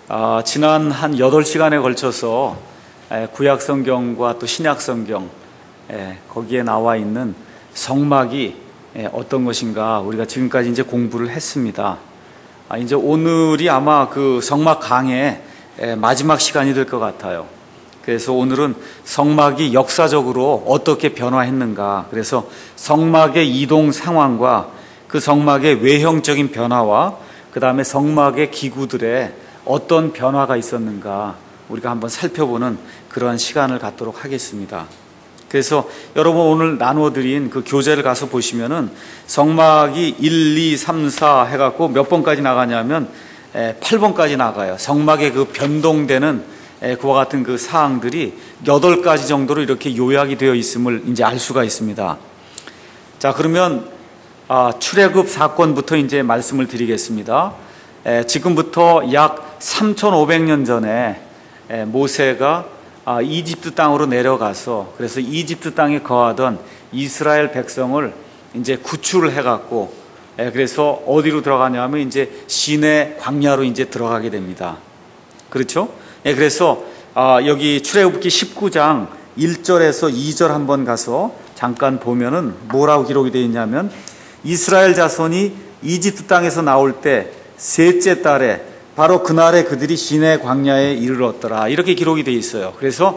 지난 한 8시간에 걸쳐서 구약 성경과 또 신약 성경 거기에 나와 있는 성막이 어떤 것인가 우리가 지금까지 이제 공부를 했습니다. 이제 오늘이 아마 그 성막 강의 마지막 시간이 될 것 같아요. 그래서 오늘은 성막이 역사적으로 어떻게 변화했는가, 그래서 성막의 이동 상황과 그 성막의 외형적인 변화와 그 다음에 성막의 기구들의 어떤 변화가 있었는가 우리가 한번 살펴보는 그러한 시간을 갖도록 하겠습니다. 그래서 여러분 오늘 나누어드린 그 교재를 가서 보시면은 성막이 1, 2, 3, 4 해갖고 몇 번까지 나가냐면 8번까지 나가요. 성막의 그 변동되는 그와 같은 그 사항들이 8가지 정도로 이렇게 요약이 되어 있음을 이제 알 수가 있습니다. 자, 그러면 출애굽 사건부터 이제 말씀을 드리겠습니다. 지금부터 약 3,500년 전에 모세가 이집트 땅으로 내려가서 그래서 이집트 땅에 거하던 이스라엘 백성을 이제 구출을 해갖고 그래서 어디로 들어가냐면 이제 시내 광야로 이제 들어가게 됩니다. 그렇죠? 그래서 여기 출애굽기 19장 1절에서 2절 한번 가서 잠깐 보면은 뭐라고 기록이 되어 있냐면 이스라엘 자손이 이집트 땅에서 나올 때 셋째 달에 바로 그날에 그들이 시내 광야에 이르렀더라 이렇게 기록이 되어 있어요. 그래서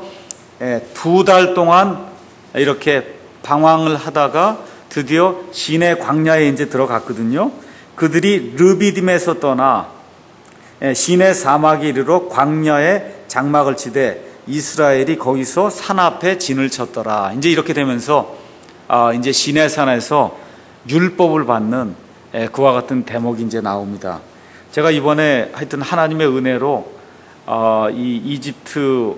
2달 동안 이렇게 방황을 하다가 드디어 시내 광야에 이제 들어갔거든요. 그들이 르비딤에서 떠나 시내 사막에 이르러 광야에 장막을 치되 이스라엘이 거기서 산 앞에 진을 쳤더라. 이제 이렇게 되면서 이제 시내산에서 율법을 받는 그와 같은 대목이 이제 나옵니다. 제가 이번에 하여튼 하나님의 은혜로 이 이집트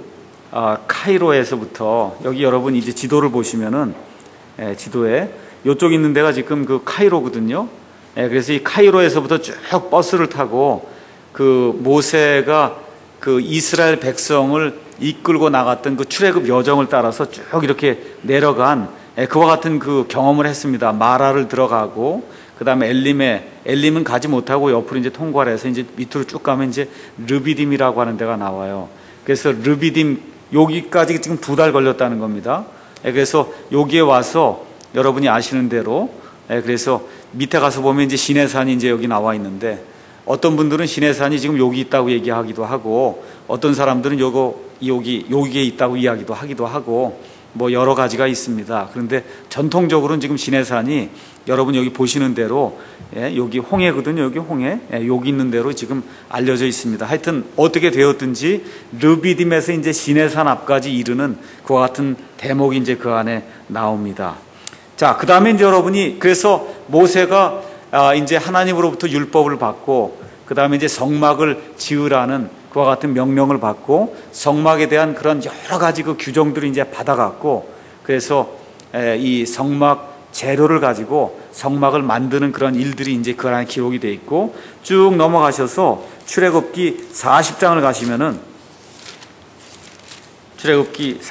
카이로에서부터 여기 여러분 이제 지도를 보시면은 지도에 이쪽 있는 데가 지금 그 카이로거든요. 그래서 이 카이로에서부터 쭉 버스를 타고 그 모세가 그 이스라엘 백성을 이끌고 나갔던 그 출애굽 여정을 따라서 쭉 이렇게 내려간 그와 같은 그 경험을 했습니다. 마라를 들어가고 그 다음에 엘림은 가지 못하고 옆으로 이제 통과를 해서 이제 밑으로 쭉 가면 이제 르비딤이라고 하는 데가 나와요. 그래서 르비딤 여기까지 지금 2달 걸렸다는 겁니다. 그래서 여기에 와서 여러분이 아시는 대로 그래서 밑에 가서 보면 이제 시내산이 이제 여기 나와 있는데 어떤 분들은 시내산이 지금 여기 있다고 얘기하기도 하고 어떤 사람들은 여기에 있다고 이야기도 하기도 하고 뭐 여러 가지가 있습니다. 그런데 전통적으로는 지금 시내산이 여러분 여기 보시는 대로 여기 홍해거든요. 여기 홍해 여기 있는 대로 지금 알려져 있습니다. 하여튼 어떻게 되었든지 르비딤에서 이제 시내산 앞까지 이르는 그와 같은 대목이 이제 그 안에 나옵니다. 자, 그 다음에 이제 여러분이 그래서 모세가 이제 하나님으로부터 율법을 받고 그 다음에 이제 성막을 지으라는 그와 같은 명령을 받고 성막에 대한 그런 여러 가지 그 규정들을 이제 받아갔고 그래서 이 성막 재료를 가지고 성막을 만드는 그런 일들이 이제 그 안에 기록이 되어 있고 쭉 넘어가셔서 출애굽기 40장을 가시면은 출애굽기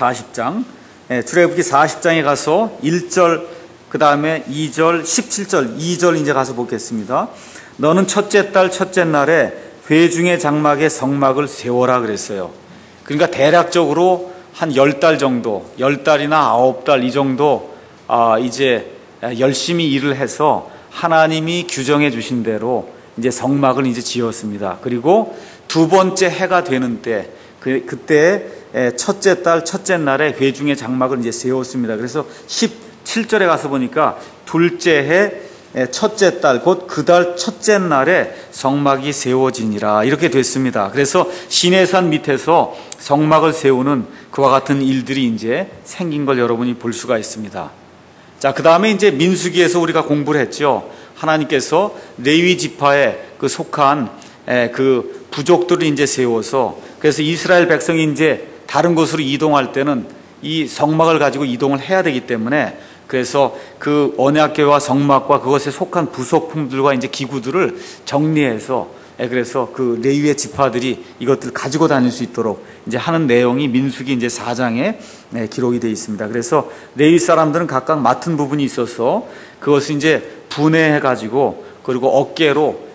40장에 가서 1절 그 다음에 2절 17절 2절 이제 가서 보겠습니다. 너는 첫째 달 첫째 날에 회중의 장막에 성막을 세워라 그랬어요. 그러니까 대략적으로 한 10달 정도 10달이나 9달 이 정도 이제 열심히 일을 해서 하나님이 규정해 주신 대로 이제 성막을 이제 지었습니다. 그리고 두 번째 해가 되는 때 그때 첫째 달 첫째 날에 회중의 장막을 이제 세웠습니다. 그래서 17절에 가서 보니까 둘째 해 첫째 달 곧 그 달 첫째 날에 성막이 세워지니라 이렇게 됐습니다. 그래서 시내산 밑에서 성막을 세우는 그와 같은 일들이 이제 생긴 걸 여러분이 볼 수가 있습니다. 자, 그 다음에 이제 민수기에서 우리가 공부를 했죠. 하나님께서 레위 지파에 그 속한 그 부족들을 이제 세워서 그래서 이스라엘 백성이 이제 다른 곳으로 이동할 때는 이 성막을 가지고 이동을 해야 되기 때문에 그래서 그 언약궤와 성막과 그것에 속한 부속품들과 이제 기구들을 정리해서 그래서 그 레위의 지파들이 이것들을 가지고 다닐 수 있도록 이제 하는 내용이 민수기 이제 4장에 기록이 되어 있습니다. 그래서 레위 사람들은 각각 맡은 부분이 있어서 그것을 이제 분해해 가지고 그리고 어깨로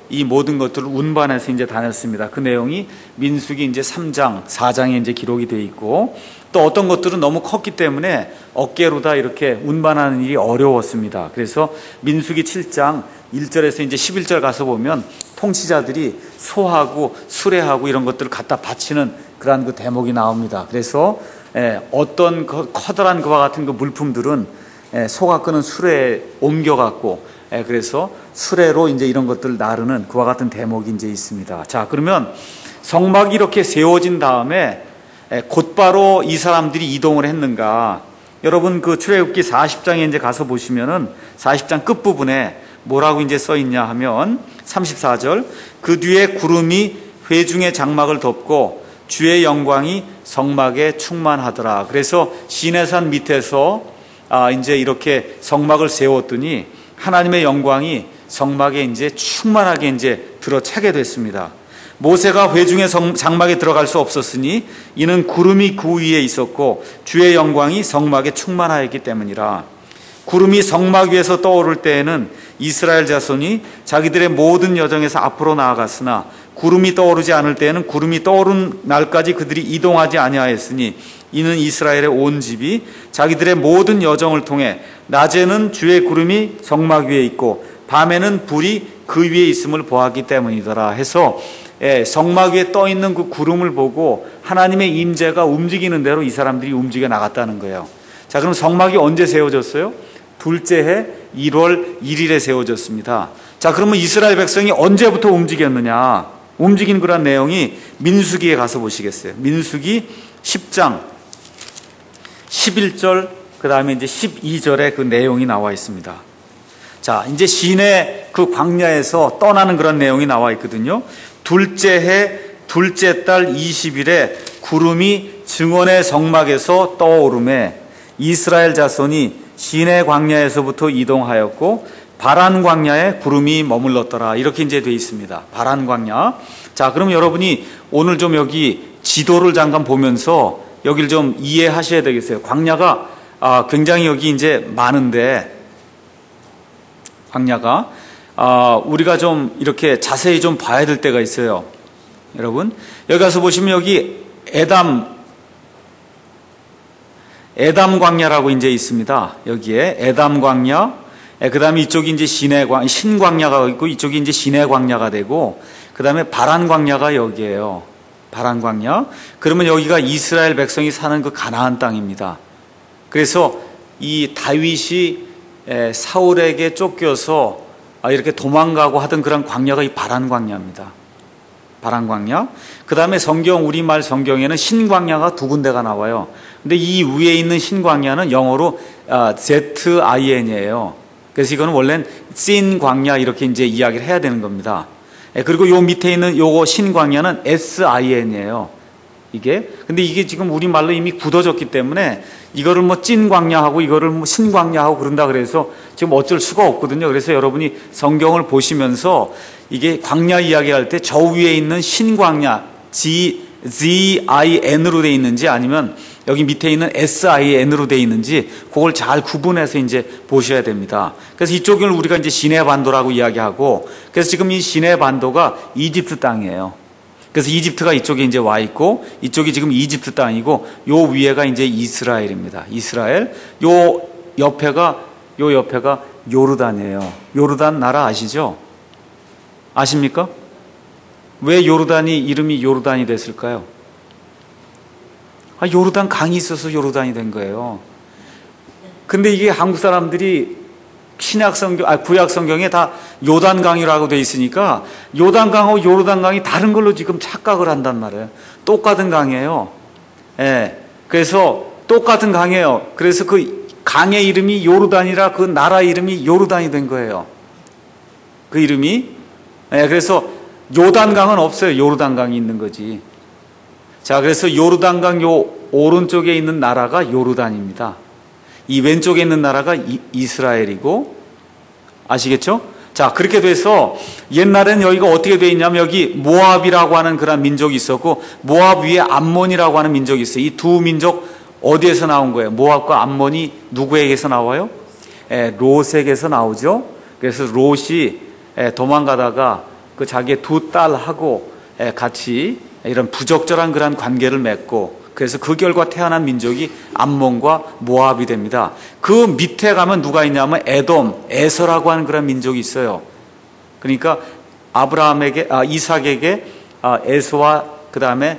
이 모든 것들을 운반해서 이제 다녔습니다. 그 내용이 민수기 이제 3장, 4장에 이제 기록이 되어 있고, 또 어떤 것들은 너무 컸기 때문에 어깨로 다 이렇게 운반하는 일이 어려웠습니다. 그래서 민수기 7장 1절에서 이제 11절 가서 보면 통치자들이 소하고 수레하고 이런 것들을 갖다 바치는 그러한 그 대목이 나옵니다. 그래서 어떤 커다란 그와 같은 그 물품들은 소가 끄는 수레에 옮겨갖고, 그래서 수레로 이제 이런 것들을 나르는 그와 같은 대목이 이제 있습니다. 자, 그러면 성막이 이렇게 세워진 다음에 곧바로 이 사람들이 이동을 했는가? 여러분 그 출애굽기 40장에 이제 가서 보시면은 40장 끝부분에 뭐라고 이제 써 있냐 하면 34절, 그 뒤에 구름이 회중의 장막을 덮고 주의 영광이 성막에 충만하더라. 그래서 시내산 밑에서 이제 이렇게 성막을 세웠더니 하나님의 영광이 성막에 이제 충만하게 이제 들어차게 됐습니다. 모세가 회중의 장막에 들어갈 수 없었으니 이는 구름이 그 위에 있었고 주의 영광이 성막에 충만하였기 때문이라. 구름이 성막 위에서 떠오를 때에는 이스라엘 자손이 자기들의 모든 여정에서 앞으로 나아갔으나 구름이 떠오르지 않을 때에는 구름이 떠오른 날까지 그들이 이동하지 아니하였으니 이는 이스라엘의 온 집이 자기들의 모든 여정을 통해 낮에는 주의 구름이 성막 위에 있고 밤에는 불이 그 위에 있음을 보았기 때문이더라 해서 성막 위에 떠 있는 그 구름을 보고 하나님의 임재가 움직이는 대로 이 사람들이 움직여 나갔다는 거예요. 자, 그럼 성막이 언제 세워졌어요? 둘째 해 1월 1일에 세워졌습니다. 자, 그러면 이스라엘 백성이 언제부터 움직였느냐? 움직인 그런 내용이 민수기에 가서 보시겠어요? 민수기 10장 11절 그 다음에 이제 12절에 그 내용이 나와 있습니다. 자, 이제 시내 그 광야에서 떠나는 그런 내용이 나와 있거든요. 둘째 해 둘째 달 20일에 구름이 증언의 성막에서 떠오르매 이스라엘 자손이 시내 광야에서부터 이동하였고 바란 광야에 구름이 머물렀더라. 이렇게 이제 되어 있습니다. 바란 광야. 자, 그럼 여러분이 오늘 좀 여기 지도를 잠깐 보면서 여기를 좀 이해하셔야 되겠어요. 광야가 굉장히 여기 이제 많은데, 광야가 우리가 좀 이렇게 자세히 좀 봐야 될 때가 있어요. 여러분 여기 가서 보시면 여기 에담 광야라고 이제 있습니다. 여기에 에담 광야, 그 다음에 이쪽이 이제 신광야가 있고 이쪽이 이제 시내 광야가 되고, 그 다음에 바란 광야가 여기에요. 바란 광야. 그러면 여기가 이스라엘 백성이 사는 그 가나안 땅입니다. 그래서 이 다윗이 사울에게 쫓겨서 이렇게 도망가고 하던 그런 광야가 이 바란 광야입니다. 바란 광야. 그 다음에 우리말 성경에는 신광야가 두 군데가 나와요. 근데 이 위에 있는 신광야는 영어로 ZIN이에요. 그래서 이거는 원래는 찐 광야 이렇게 이제 이야기를 해야 되는 겁니다. 그리고 요 밑에 있는 요거 신광야는 SIN이에요. 이게. 근데 이게 지금 우리말로 이미 굳어졌기 때문에 이거를 뭐 찐 광야하고 이거를 뭐 신광야하고 그런다 그래서 지금 어쩔 수가 없거든요. 그래서 여러분이 성경을 보시면서 이게 광야 이야기할 때 저 위에 있는 신광야 ZIN으로 돼 있는지 아니면 여기 밑에 있는 SIN으로 돼 있는지 그걸 잘 구분해서 이제 보셔야 됩니다. 그래서 이쪽을 우리가 이제 시내 반도라고 이야기하고, 그래서 지금 이 시내 반도가 이집트 땅이에요. 그래서 이집트가 이쪽에 이제 와 있고 이쪽이 지금 이집트 땅이고 요 위에가 이제 이스라엘입니다. 이스라엘. 요 옆에가 요르단이에요. 요르단 나라 아시죠? 아십니까? 왜 요르단이 이름이 요르단이 됐을까요? 요르단 강이 있어서 요르단이 된 거예요. 근데 이게 한국 사람들이 구약 성경에 다 요단강이라고 돼 있으니까 요단강하고 요르단강이 다른 걸로 지금 착각을 한단 말이에요. 똑같은 강이에요. 그래서 똑같은 강이에요. 그래서 그 강의 이름이 요르단이라 그 나라 이름이 요르단이 된 거예요. 그 이름이. 그래서 요단강은 없어요. 요르단강이 있는 거지. 자, 그래서 요르단강 요 오른쪽에 있는 나라가 요르단입니다. 이 왼쪽에 있는 나라가 이스라엘이고, 아시겠죠? 자, 그렇게 돼서 옛날에는 여기가 어떻게 되어 있냐면 여기 모압이라고 하는 그런 민족이 있었고 모압 위에 암몬이라고 하는 민족이 있어요. 이 두 민족 어디에서 나온 거예요? 모압과 암몬이 누구에게서 나와요? 롯에게서 나오죠. 그래서 롯이 도망가다가 그 자기의 두 딸하고 같이 이런 부적절한 그런 관계를 맺고, 그래서 그 결과 태어난 민족이 암몬과 모압이 됩니다. 그 밑에 가면 누가 있냐면 에돔, 에서라고 하는 그런 민족이 있어요. 그러니까 이삭에게 에서와 그 다음에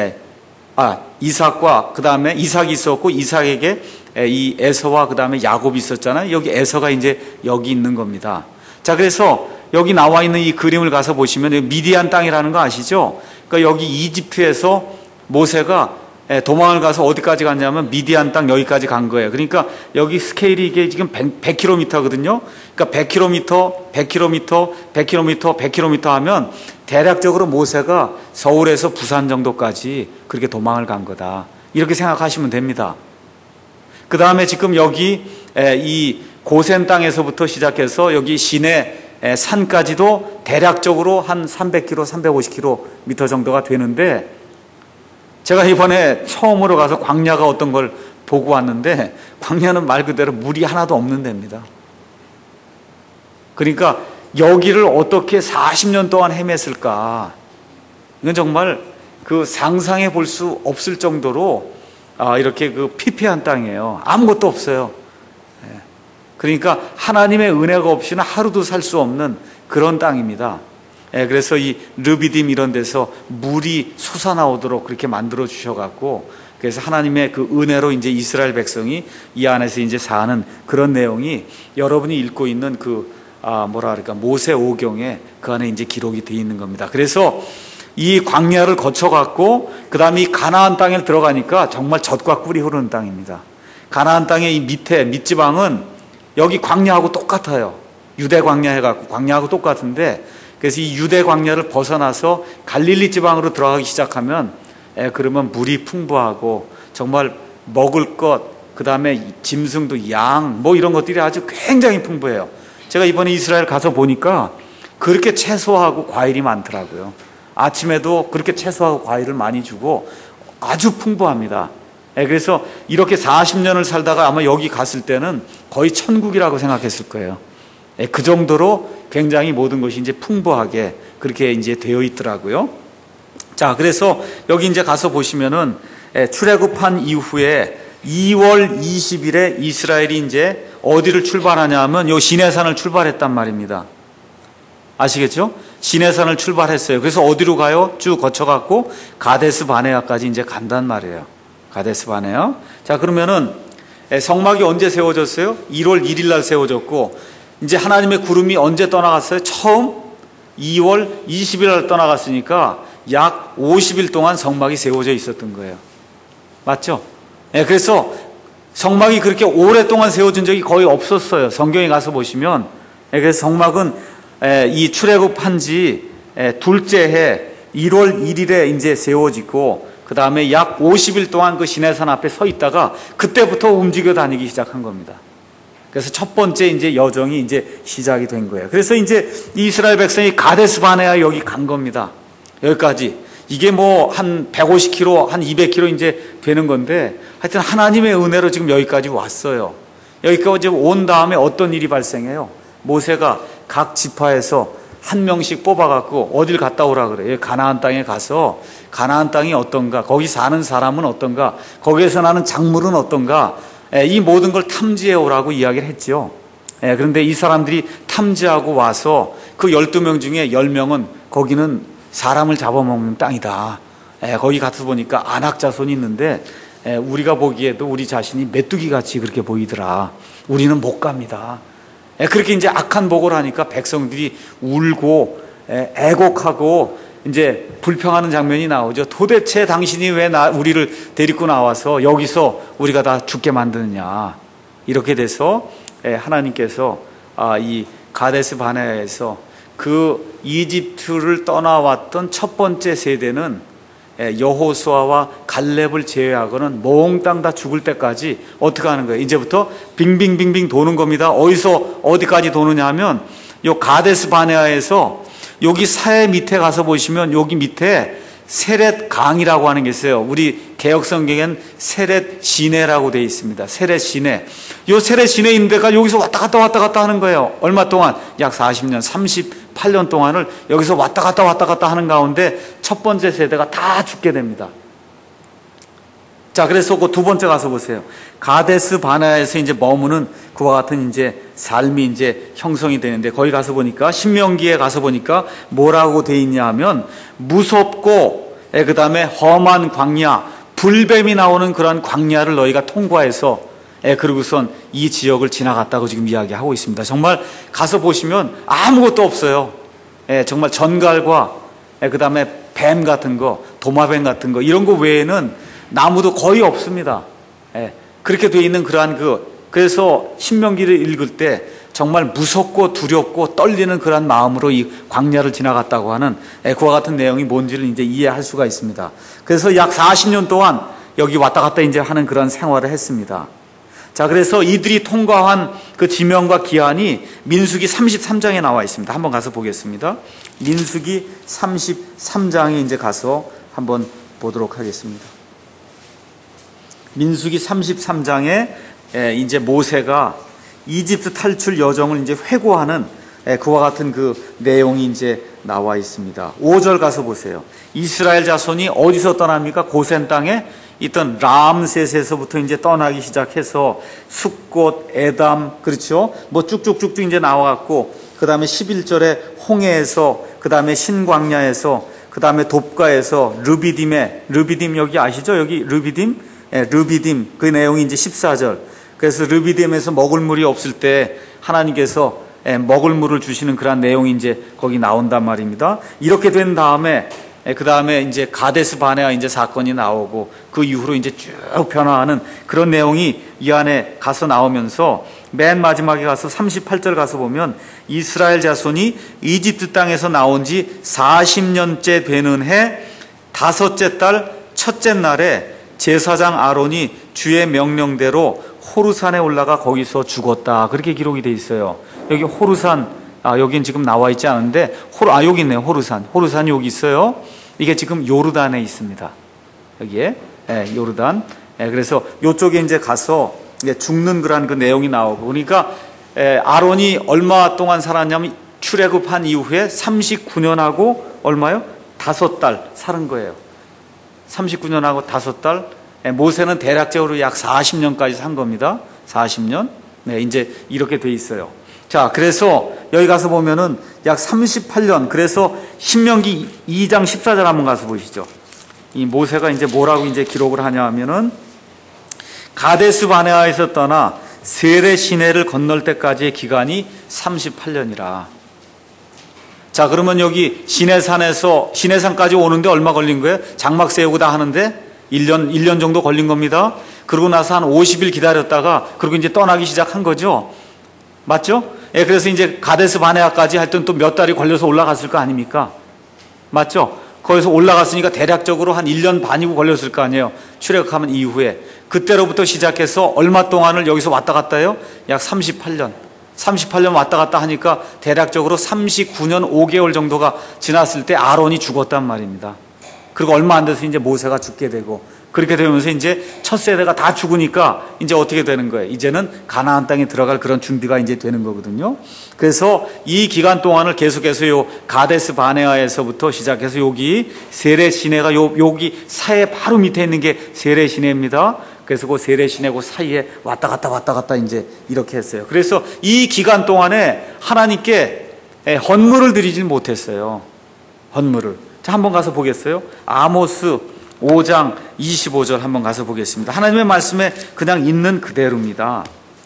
이삭과 그 다음에 이삭이 있었고, 이삭에게 이 에서와 그 다음에 야곱이 있었잖아요. 여기 에서가 이제 여기 있는 겁니다. 자, 그래서 여기 나와 있는 이 그림을 가서 보시면 미디안 땅이라는 거 아시죠? 그러니까 여기 이집트에서 모세가 도망을 가서 어디까지 갔냐면 미디안 땅 여기까지 간 거예요. 그러니까 여기 스케일이 이게 지금 100km거든요. 그러니까 100km, 100km, 100km, 100km 하면 대략적으로 모세가 서울에서 부산 정도까지 그렇게 도망을 간 거다. 이렇게 생각하시면 됩니다. 그 다음에 지금 여기 이 고센 땅에서부터 시작해서 여기 시내 산까지도 대략적으로 한 300km, 350km 정도가 되는데, 제가 이번에 처음으로 가서 광야가 어떤 걸 보고 왔는데, 광야는 말 그대로 물이 하나도 없는 데입니다. 그러니까 여기를 어떻게 40년 동안 헤맸을까? 이건 정말 그 상상해 볼 수 없을 정도로 이렇게 그 피폐한 땅이에요. 아무것도 없어요. 그러니까 하나님의 은혜가 없이는 하루도 살 수 없는 그런 땅입니다. 그래서 이 르비딤 이런 데서 물이 솟아나오도록 그렇게 만들어 주셔갖고, 그래서 하나님의 그 은혜로 이제 이스라엘 백성이 이 안에서 이제 사는 그런 내용이 여러분이 읽고 있는 모세 오경에 그 안에 이제 기록이 되어 있는 겁니다. 그래서 이 광야를 거쳐갖고 그 다음에 이 가나안 땅에 들어가니까 정말 젖과 꿀이 흐르는 땅입니다. 가나안 땅의 이 밑에 밑지방은 여기 광야하고 똑같아요. 유대 광야 해갖고 광야하고 똑같은데, 그래서 이 유대 광야를 벗어나서 갈릴리 지방으로 들어가기 시작하면 그러면 물이 풍부하고 정말 먹을 것, 그 다음에 짐승도 양 이런 것들이 아주 굉장히 풍부해요. 제가 이번에 이스라엘 가서 보니까 그렇게 채소하고 과일이 많더라고요. 아침에도 그렇게 채소하고 과일을 많이 주고 아주 풍부합니다. 그래서 이렇게 40년을 살다가 아마 여기 갔을 때는 거의 천국이라고 생각했을 거예요. 그 정도로 굉장히 모든 것이 이제 풍부하게 그렇게 이제 되어 있더라고요. 자, 그래서 여기 이제 가서 보시면은 출애굽한 이후에 2월 20일에 이스라엘이 이제 어디를 출발하냐 하면 요 시내산을 출발했단 말입니다. 아시겠죠? 시내산을 출발했어요. 그래서 어디로 가요? 쭉 거쳐갖고 가데스 바네아까지 이제 간단 말이에요. 가데스 바네아. 자, 그러면은 성막이 언제 세워졌어요? 1월 1일 날 세워졌고, 이제 하나님의 구름이 언제 떠나갔어요? 처음 2월 20일 날 떠나갔으니까 약 50일 동안 성막이 세워져 있었던 거예요. 맞죠? 그래서 성막이 그렇게 오랫동안 세워진 적이 거의 없었어요. 성경에 가서 보시면. 그래서 성막은 이 출애굽한 지 둘째 해 1월 1일에 이제 세워지고, 그 다음에 약 50일 동안 그 시내산 앞에 서 있다가 그때부터 움직여 다니기 시작한 겁니다. 그래서 첫 번째 이제 여정이 이제 시작이 된 거예요. 그래서 이제 이스라엘 백성이 가데스 바네아 여기 간 겁니다. 여기까지. 이게 한 150km, 한 200km 이제 되는 건데, 하여튼 하나님의 은혜로 지금 여기까지 왔어요. 여기까지 온 다음에 어떤 일이 발생해요? 모세가 각 지파에서 한 명씩 뽑아갖고 어딜 갔다 오라 그래요. 가나안 땅에 가서 가나안 땅이 어떤가, 거기 사는 사람은 어떤가, 거기에서 나는 작물은 어떤가, 이 모든 걸 탐지해 오라고 이야기를 했죠. 그런데 이 사람들이 탐지하고 와서 그 12명 중에 10명은 거기는 사람을 잡아먹는 땅이다. 거기 가서 보니까 아낙 자손이 있는데 우리가 보기에도 우리 자신이 메뚜기 같이 그렇게 보이더라. 우리는 못 갑니다. 그렇게 이제 악한 보고를 하니까 백성들이 울고 애곡하고 이제 불평하는 장면이 나오죠. 도대체 당신이 왜 우리를 데리고 나와서 여기서 우리가 다 죽게 만드느냐. 이렇게 돼서 하나님께서 이 가데스 바네아에서 그 이집트를 떠나왔던 첫 번째 세대는 여호수아와 갈렙을 제외하고는 몽땅 다 죽을 때까지 어떻게 하는 거예요? 이제부터 빙빙빙빙 도는 겁니다. 어디서 어디까지 도느냐 하면 요 가데스 바네아에서 여기 사해 밑에 가서 보시면 여기 밑에 세렛 강이라고 하는 게 있어요. 우리 개역 성경엔 세렛 시내라고 되어 있습니다. 세렛 시내. 요 세렛 시내 있는 데가 여기서 왔다 갔다 하는 거예요. 얼마 동안? 약 40년, 38년 동안을 여기서 왔다 갔다 하는 가운데 첫 번째 세대가 다 죽게 됩니다. 자, 그래서 그 두 번째 가서 보세요. 가데스 바네아에서 이제 머무는 그와 같은 이제 삶이 이제 형성이 되는데, 거기 가서 보니까, 신명기에 가서 보니까 뭐라고 돼 있냐 하면, 무섭고, 그 다음에 험한 광야, 불뱀이 나오는 그러한 광야를 너희가 통과해서, 그리고선 이 지역을 지나갔다고 지금 이야기하고 있습니다. 정말 가서 보시면 아무것도 없어요. 정말 전갈과, 그 다음에 뱀 같은 거, 도마뱀 같은 거, 이런 거 외에는 나무도 거의 없습니다. 그렇게 돼 있는 그러한 그래서 신명기를 읽을 때 정말 무섭고 두렵고 떨리는 그러한 마음으로 이 광야를 지나갔다고 하는 그와 같은 내용이 뭔지를 이제 이해할 수가 있습니다. 그래서 약 40년 동안 여기 왔다 갔다 이제 하는 그런 생활을 했습니다. 자, 그래서 이들이 통과한 그 지명과 기한이 민수기 33장에 나와 있습니다. 한번 가서 보겠습니다. 민수기 33장에 이제 가서 한번 보도록 하겠습니다. 민수기 33장에 이제 모세가 이집트 탈출 여정을 이제 회고하는 그와 같은 그 내용이 이제 나와 있습니다. 5절 가서 보세요. 이스라엘 자손이 어디서 떠납니까? 고센 땅에 있던 람셋에서부터 이제 떠나기 시작해서 숫곳, 에담, 그렇죠? 뭐 쭉쭉쭉쭉 이제 나와갖고, 그 다음에 11절에 홍해에서, 그 다음에 신광야에서, 그 다음에 돕가에서, 르비딤 여기 아시죠? 여기 르비딤? 르비딤, 그 내용이 이제 14절. 그래서 르비딤에서 먹을 물이 없을 때 하나님께서 먹을 물을 주시는 그런 내용이 이제 거기 나온단 말입니다. 이렇게 된 다음에, 그 다음에 이제 가데스 바네아 이제 사건이 나오고, 그 이후로 이제 쭉 변화하는 그런 내용이 이 안에 가서 나오면서, 맨 마지막에 가서 38절 가서 보면, 이스라엘 자손이 이집트 땅에서 나온 지 40년째 되는 해 다섯째 달 첫째 날에 제사장 아론이 주의 명령대로 호르산에 올라가 거기서 죽었다. 그렇게 기록이 돼 있어요. 여기 호르산, 여긴 지금 나와 있지 않은데, 여기 있네요. 호르산이 여기 있어요. 이게 지금 요르단에 있습니다. 여기에, 요르단. 그래서 요쪽에 이제 가서 죽는 그런 그 내용이 나오고, 그러니까, 아론이 얼마 동안 살았냐면, 출애굽한 이후에 39년하고 얼마요? 5달 사는 거예요. 39년하고 5달. 모세는 대략적으로 약 40년까지 산 겁니다. 40년. 이제 이렇게 돼 있어요. 자, 그래서 여기 가서 보면은 약 38년, 그래서 신명기 2장 14절 한번 가서 보시죠. 이 모세가 이제 뭐라고 이제 기록을 하냐 하면은, 가데스 바네아에서 떠나 세레 시내를 건널 때까지의 기간이 38년이라. 자, 그러면 여기 시내산까지 오는데 얼마 걸린 거예요? 장막 세우고 다 하는데 1년 정도 걸린 겁니다. 그러고 나서 한 50일 기다렸다가, 그리고 이제 떠나기 시작한 거죠. 맞죠? 그래서 이제 가데스 바네아까지 하여튼 또 몇 달이 걸려서 올라갔을 거 아닙니까? 맞죠? 거기서 올라갔으니까 대략적으로 한 1년 반이고 걸렸을 거 아니에요. 출애굽하면 이후에. 그때로부터 시작해서 얼마 동안을 여기서 왔다 갔다 해요? 약 38년 왔다 갔다 하니까 대략적으로 39년 5개월 정도가 지났을 때 아론이 죽었단 말입니다. 그리고 얼마 안 돼서 이제 모세가 죽게 되고, 그렇게 되면서 이제 첫 세대가 다 죽으니까 이제 어떻게 되는 거예요? 이제는 가나안 땅에 들어갈 그런 준비가 이제 되는 거거든요. 그래서 이 기간 동안을 계속해서 요 가데스 바네아에서부터 시작해서 여기 세레 시내가 여기 사해 바로 밑에 있는 게 세레 시내입니다. 그래서 그 세레 시내 그 사이에 왔다 갔다 이제 이렇게 했어요. 그래서 이 기간 동안에 하나님께 헌물을 드리지 못했어요. 헌물을. 자, 한번 가서 보겠어요? 아모스 5장 25절 한번 가서 보겠습니다. 하나님의 말씀에 그냥 있는 그대로입니다.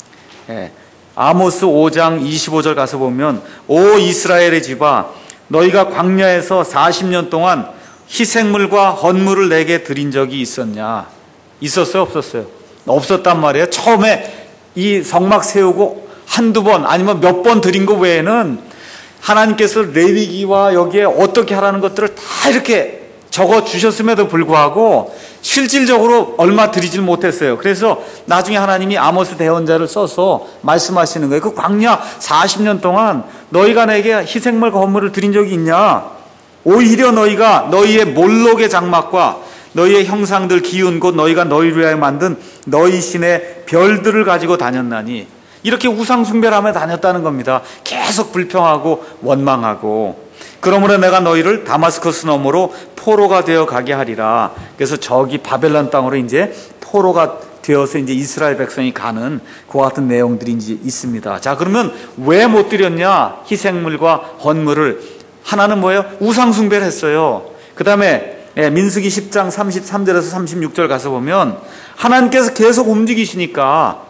아모스 5장 25절 가서 보면, 오 이스라엘의 집아, 너희가 광야에서 40년 동안 희생물과 헌물을 내게 드린 적이 있었냐? 있었어요? 없었어요? 없었단 말이에요. 처음에 이 성막 세우고 한두 번 아니면 몇 번 드린 거 외에는 하나님께서 레위기와 여기에 어떻게 하라는 것들을 다 이렇게 적어 주셨음에도 불구하고 실질적으로 얼마 드리질 못했어요. 그래서 나중에 하나님이 아모스 대언자를 써서 말씀하시는 거예요. 그 광야 40년 동안 너희가 내게 희생물과 헌물을 드린 적이 있냐? 오히려 너희가 너희의 몰록의 장막과 너희의 형상들 기운 곧 너희가 너희를 위하여 만든 너희 신의 별들을 가지고 다녔나니. 이렇게 우상숭배를 하며 다녔다는 겁니다. 계속 불평하고 원망하고. 그러므로 내가 너희를 다마스커스 너머로 포로가 되어 가게 하리라. 그래서 저기 바벨론 땅으로 이제 포로가 되어서 이제 이스라엘 백성이 가는 그와 같은 내용들이 이제 있습니다. 자, 그러면 왜 못 드렸냐? 희생물과 헌물을. 하나는 뭐예요? 우상숭배를 했어요. 그 다음에 민수기 10장 33절에서 36절 가서 보면 하나님께서 계속 움직이시니까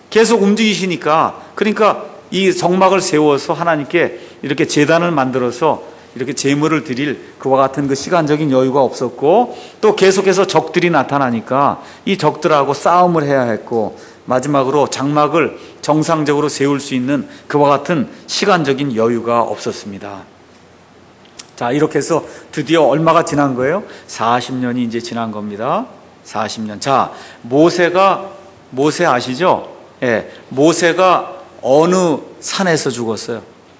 그러니까 이 성막을 세워서 하나님께 이렇게 제단을 만들어서 이렇게 제물을 드릴 그와 같은 그 시간적인 여유가 없었고, 또 계속해서 적들이 나타나니까 이 적들하고 싸움을 해야 했고, 마지막으로 장막을 정상적으로 세울 수 있는 그와 같은 시간적인 여유가 없었습니다. 자, 이렇게 해서 드디어 얼마가 지난 거예요? 40년이 이제 지난 겁니다. 40년. 자, 모세 아시죠? 예, 모세가 어느 산에서 죽었어요?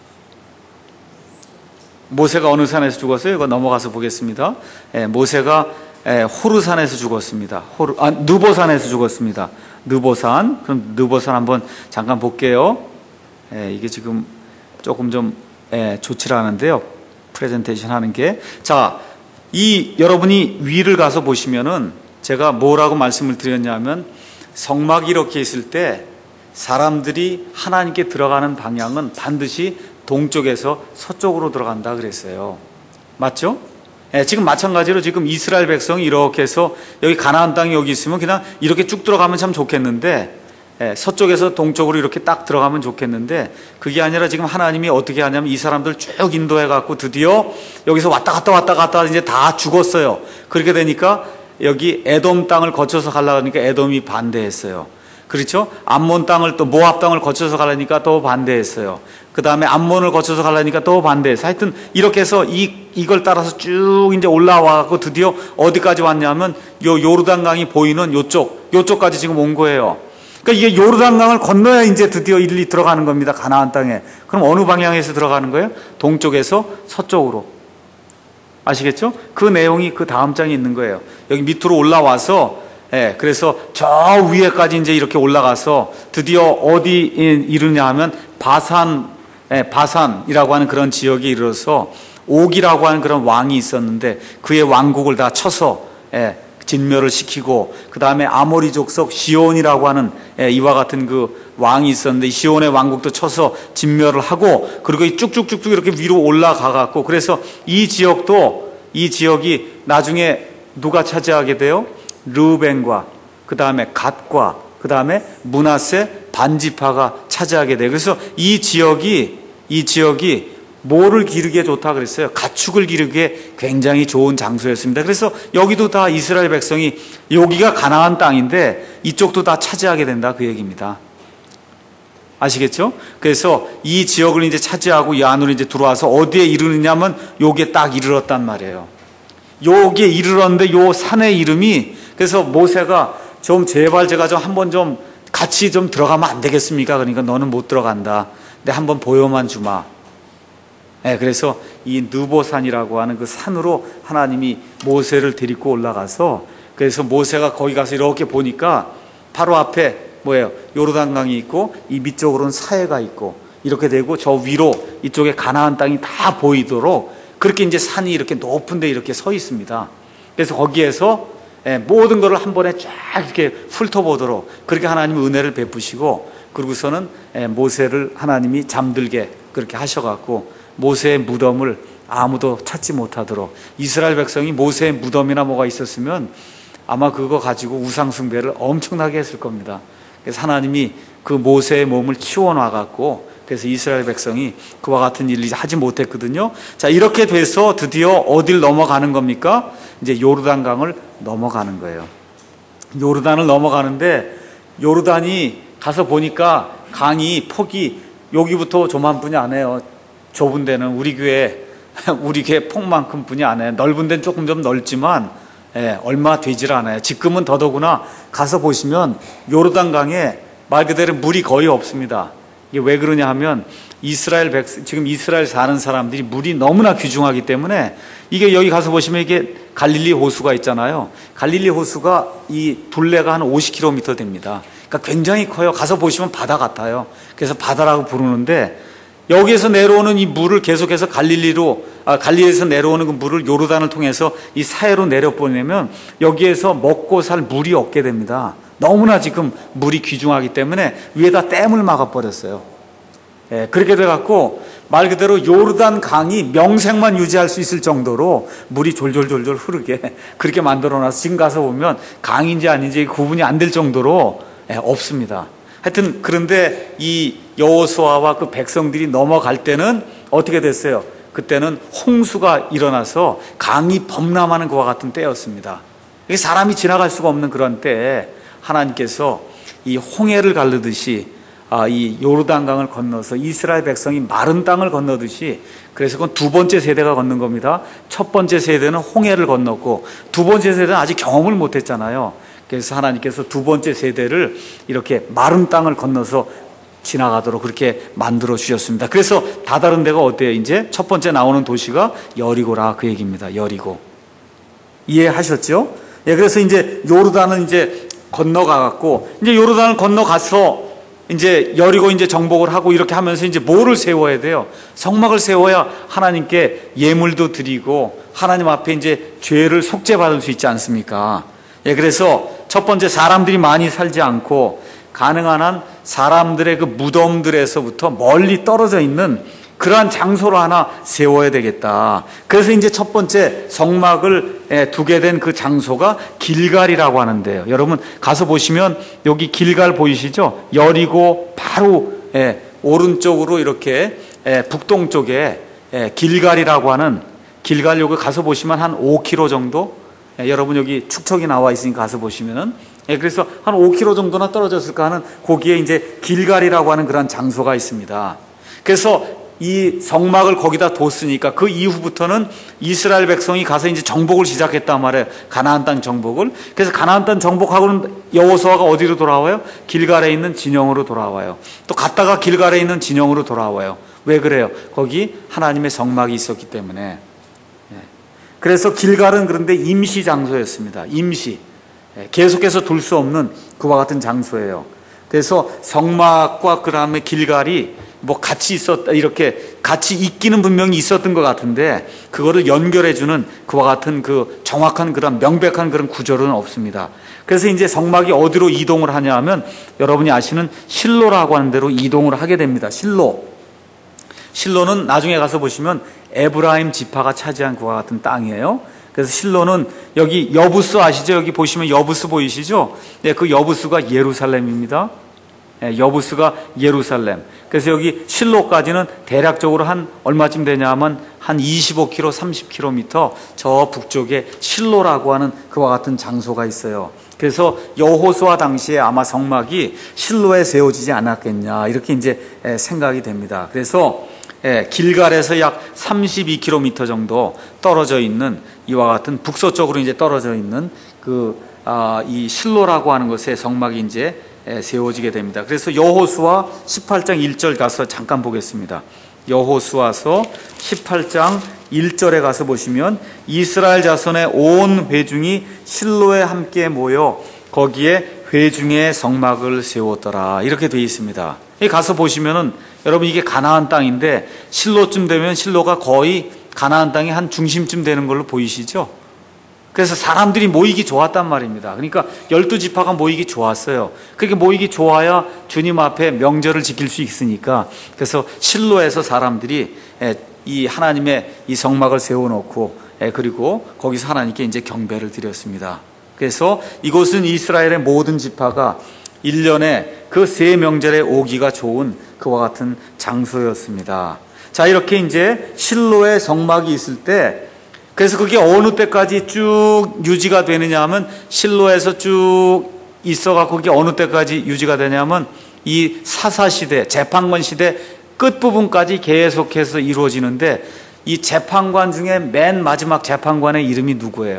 모세가 어느 산에서 죽었어요? 이거 넘어가서 보겠습니다. 예, 모세가 호르산에서 죽었습니다. 느보산에서 죽었습니다. 느보산. 그럼 느보산 한번 잠깐 볼게요. 예, 이게 지금 조금 좀 좋지 않은데요. 프레젠테이션 하는 게. 자, 여러분이 위를 가서 보시면은 제가 뭐라고 말씀을 드렸냐면, 성막이 이렇게 있을 때 사람들이 하나님께 들어가는 방향은 반드시 동쪽에서 서쪽으로 들어간다 그랬어요. 맞죠? 지금 마찬가지로 지금 이스라엘 백성이 이렇게 해서 여기 가나안 땅이 여기 있으면 그냥 이렇게 쭉 들어가면 참 좋겠는데, 서쪽에서 동쪽으로 이렇게 딱 들어가면 좋겠는데, 그게 아니라 지금 하나님이 어떻게 하냐면 이 사람들 쭉 인도해 갖고 드디어 여기서 왔다 갔다 이제 다 죽었어요. 그렇게 되니까 여기 에돔 땅을 거쳐서 가려고 하니까 에돔이 반대했어요. 그렇죠? 암몬 땅을 또 모압 땅을 거쳐서 가려니까 또 반대했어요. 그 다음에 암몬을 거쳐서 가려니까 또 반대했어요. 하여튼 이렇게 해서 이걸 따라서 쭉 이제 올라와갖고 드디어 어디까지 왔냐면 요 요르단강이 보이는 요쪽까지 지금 온 거예요. 그러니까 이게 요르단강을 건너야 이제 드디어 일리 들어가는 겁니다. 가나안 땅에. 그럼 어느 방향에서 들어가는 거예요? 동쪽에서 서쪽으로. 아시겠죠? 그 내용이 그 다음 장에 있는 거예요. 여기 밑으로 올라와서, 그래서 저 위에까지 이제 이렇게 올라가서 드디어 어디 이르냐 하면 바산이라고 하는 그런 지역에 이르러서 옥이라고 하는 그런 왕이 있었는데 그의 왕국을 다 쳐서 진멸을 시키고, 그 다음에 아모리 족속 시온이라고 하는 이와 같은 그 왕이 있었는데 시온의 왕국도 쳐서 진멸을 하고, 그리고 쭉쭉쭉쭉 이렇게 위로 올라가 갖고, 그래서 이 지역이 나중에 누가 차지하게 돼요? 르우벤과 그 다음에 갓과 그 다음에 므낫세 반지파가 차지하게 돼요. 그래서 이 지역이 뭐를 기르기에 좋다 그랬어요? 가축을 기르기에 굉장히 좋은 장소였습니다. 그래서 여기도 다 이스라엘 백성이, 여기가 가나안 땅인데 이쪽도 다 차지하게 된다 그 얘기입니다. 아시겠죠? 그래서 이 지역을 이제 차지하고 이 안으로 이제 들어와서 어디에 이르느냐면 여기에 딱 이르렀단 말이에요. 여기에 이르렀는데 요 산의 이름이, 그래서 모세가 좀 제발 제가 좀 한번 좀 같이 좀 들어가면 안 되겠습니까? 그러니까 너는 못 들어간다. 근데 한번 보여만 주마. 그래서 이 느보산이라고 하는 그 산으로 하나님이 모세를 데리고 올라가서, 그래서 모세가 거기 가서 이렇게 보니까 바로 앞에 뭐예요? 요르단강이 있고 이 밑쪽으로는 사해가 있고 이렇게 되고 저 위로 이쪽에 가나안 땅이 다 보이도록 그렇게 이제 산이 이렇게 높은 데 이렇게 서 있습니다. 그래서 거기에서 모든 것을 한 번에 쫙 이렇게 훑어보도록 그렇게 하나님이 은혜를 베푸시고, 그러고서는 모세를 하나님이 잠들게 그렇게 하셔갖고 모세의 무덤을 아무도 찾지 못하도록, 이스라엘 백성이 모세의 무덤이나 뭐가 있었으면 아마 그거 가지고 우상숭배를 엄청나게 했을 겁니다. 그래서 하나님이 그 모세의 몸을 치워놔갖고, 그래서 이스라엘 백성이 그와 같은 일을 하지 못했거든요. 자, 이렇게 돼서 드디어 어딜 넘어가는 겁니까? 이제 요르단강을 넘어가는 거예요. 요르단을 넘어가는데, 요르단이 가서 보니까 강이 폭이 여기부터 조만뿐이 안 해요. 좁은 데는 우리 교회 폭만큼 뿐이 안 해요. 넓은 데는 조금 좀 넓지만 얼마 되질 않아요. 지금은 더더구나 가서 보시면 요르단강에 말 그대로 물이 거의 없습니다. 이게 왜 그러냐 하면 지금 이스라엘 사는 사람들이 물이 너무나 귀중하기 때문에, 이게 여기 가서 보시면 이게 갈릴리 호수가 있잖아요. 갈릴리 호수가 이 둘레가 한 50km 됩니다. 그러니까 굉장히 커요. 가서 보시면 바다 같아요. 그래서 바다라고 부르는데 여기에서 내려오는 이 물을 계속해서 갈릴리에서 내려오는 그 물을 요르단을 통해서 이 사해로 내려보내면 여기에서 먹고 살 물이 없게 됩니다. 너무나 지금 물이 귀중하기 때문에 위에다 댐을 막아버렸어요. 예, 그렇게 돼갖고 말 그대로 요르단 강이 명색만 유지할 수 있을 정도로 물이 졸졸졸졸 흐르게 그렇게 만들어놔서 지금 가서 보면 강인지 아닌지 구분이 안 될 정도로 없습니다. 하여튼 그런데 이 여호수아와 그 백성들이 넘어갈 때는 어떻게 됐어요? 그때는 홍수가 일어나서 강이 범람하는 것과 같은 때였습니다. 사람이 지나갈 수가 없는 그런 때에 하나님께서 이 홍해를 가르듯이 이 요르단강을 건너서 이스라엘 백성이 마른 땅을 건너듯이, 그래서 그건 두 번째 세대가 건넌 겁니다. 첫 번째 세대는 홍해를 건넜고 두 번째 세대는 아직 경험을 못했잖아요. 그래서 하나님께서 두 번째 세대를 이렇게 마른 땅을 건너서 지나가도록 그렇게 만들어 주셨습니다. 그래서 다다른 데가 어때요? 이제 첫 번째 나오는 도시가 여리고라, 그 얘기입니다. 여리고. 이해하셨죠? 예, 그래서 이제 요르단은 이제 건너가갖고 이제 요르단을 건너가서 이제 여리고 이제 정복을 하고 이렇게 하면서 이제 뭐를 세워야 돼요? 성막을 세워야 하나님께 예물도 드리고 하나님 앞에 이제 죄를 속죄받을 수 있지 않습니까? 예, 그래서 첫 번째, 사람들이 많이 살지 않고 가능한 한 사람들의 그 무덤들에서부터 멀리 떨어져 있는 그러한 장소를 하나 세워야 되겠다. 그래서 이제 첫 번째 성막을 두게 된 그 장소가 길갈이라고 하는데요. 여러분 가서 보시면 여기 길갈 보이시죠? 여리고 바로 오른쪽으로 이렇게 북동쪽에 길갈이라고 하는, 길갈 여기 가서 보시면 한 5km 정도, 여러분 여기 축척이 나와 있으니까 가서 보시면은, 그래서 한 5km 정도나 떨어졌을까 하는 거기에 이제 길갈이라고 하는 그런 장소가 있습니다. 그래서 이 성막을 거기다 뒀으니까 그 이후부터는 이스라엘 백성이 가서 이제 정복을 시작했단 말이에요. 가나안 땅 정복을. 그래서 가나안 땅 정복하고는 여호수아가 어디로 돌아와요? 길갈에 있는 진영으로 돌아와요. 또 갔다가 길갈에 있는 진영으로 돌아와요. 왜 그래요? 거기 하나님의 성막이 있었기 때문에. 그래서 길갈은 그런데 임시 장소였습니다. 임시. 계속해서 둘 수 없는 그와 같은 장소예요. 그래서 성막과 그 다음에 길갈이 뭐 같이 있었다, 이렇게 같이 있기는 분명히 있었던 것 같은데 그거를 연결해주는 그와 같은 그 정확한 그런 명백한 그런 구조는 없습니다. 그래서 이제 성막이 어디로 이동을 하냐 하면 여러분이 아시는 실로라고 하는 데로 이동을 하게 됩니다. 실로는 나중에 가서 보시면 에브라임 지파가 차지한 그와 같은 땅이에요. 그래서 실로는 여기 여부스 아시죠? 여기 보시면 여부스 보이시죠? 네, 그 여부스가 예루살렘입니다. 여부스가 예루살렘. 그래서 여기 실로까지는 대략적으로 한 얼마쯤 되냐 하면 한 25km, 30km 저 북쪽에 실로라고 하는 그와 같은 장소가 있어요. 그래서 여호수아 당시에 아마 성막이 실로에 세워지지 않았겠냐 이렇게 이제 생각이 됩니다. 그래서 길갈에서 약 32km 정도 떨어져 있는 이와 같은 북서쪽으로 이제 떨어져 있는 이 실로라고 하는 곳에 성막이 이제 세워지게 됩니다. 그래서 여호수아 18장 1절 가서 잠깐 보겠습니다. 여호수아서 18장 1절에 가서 보시면 이스라엘 자손의 온 회중이 실로에 함께 모여 거기에 회중의 성막을 세웠더라 이렇게 되어 있습니다. 가서 보시면은 여러분 이게 가나안 땅인데 실로쯤 되면 실로가 거의 가나안 땅의 한 중심쯤 되는 걸로 보이시죠? 그래서 사람들이 모이기 좋았단 말입니다. 그러니까 12지파가 모이기 좋았어요. 그렇게 모이기 좋아야 주님 앞에 명절을 지킬 수 있으니까, 그래서 실로에서 사람들이 이 하나님의 이 성막을 세워놓고 그리고 거기서 하나님께 이제 경배를 드렸습니다. 그래서 이곳은 이스라엘의 모든 지파가 1년에 그 세 명절에 오기가 좋은 그와 같은 장소였습니다. 자, 이렇게 이제 실로의 성막이 있을 때, 그래서 그게 어느 때까지 쭉 유지가 되느냐 하면 실로에서 쭉 있어갖고 그게 어느 때까지 유지가 되냐면 이 사사시대, 재판관 시대 끝부분까지 계속해서 이루어지는데 이 재판관 중에 맨 마지막 재판관의 이름이 누구예요?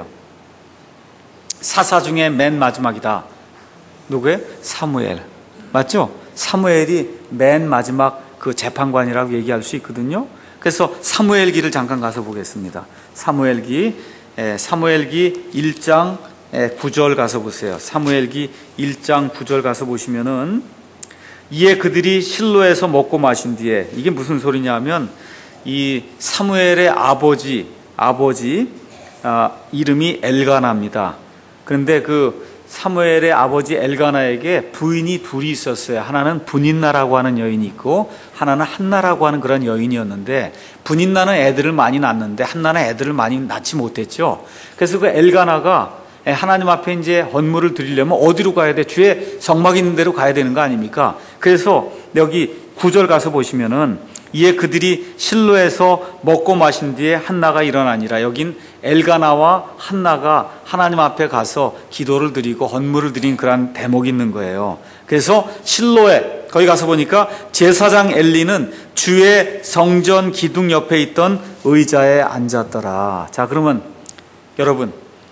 사사 중에 맨 마지막이다. 누구예요? 사무엘. 맞죠? 사무엘이 맨 마지막 그 재판관이라고 얘기할 수 있거든요. 그래서 사무엘기를 잠깐 가서 보겠습니다. 사무엘기 1장 9절 가서 보세요. 사무엘기 1장 9절 가서 보시면은 이에 그들이 실로에서 먹고 마신 뒤에, 이게 무슨 소리냐 하면 이 사무엘의 아버지 이름이 엘가나입니다. 그런데 그 사무엘의 아버지 엘가나에게 부인이 둘이 있었어요. 하나는 분인나라고 하는 여인이 있고 하나는 한나라고 하는 그런 여인이었는데, 분인나는 애들을 많이 낳는데 한나는 애들을 많이 낳지 못했죠. 그래서 그 엘가나가 하나님 앞에 이제 헌물을 드리려면 어디로 가야 돼? 주의 성막 있는 데로 가야 되는 거 아닙니까? 그래서 여기 9절 가서 보시면은 이에 그들이 실로에서 먹고 마신 뒤에 한나가 일어나니라. 여긴 엘가나와 한나가 하나님 앞에 가서 기도를 드리고 헌물을 드린 그런 대목이 있는 거예요. 그래서 실로에 거기 가서 보니까 제사장 엘리는 주의 성전 기둥 옆에 있던 의자에 앉았더라. 자, 그러면 여러분,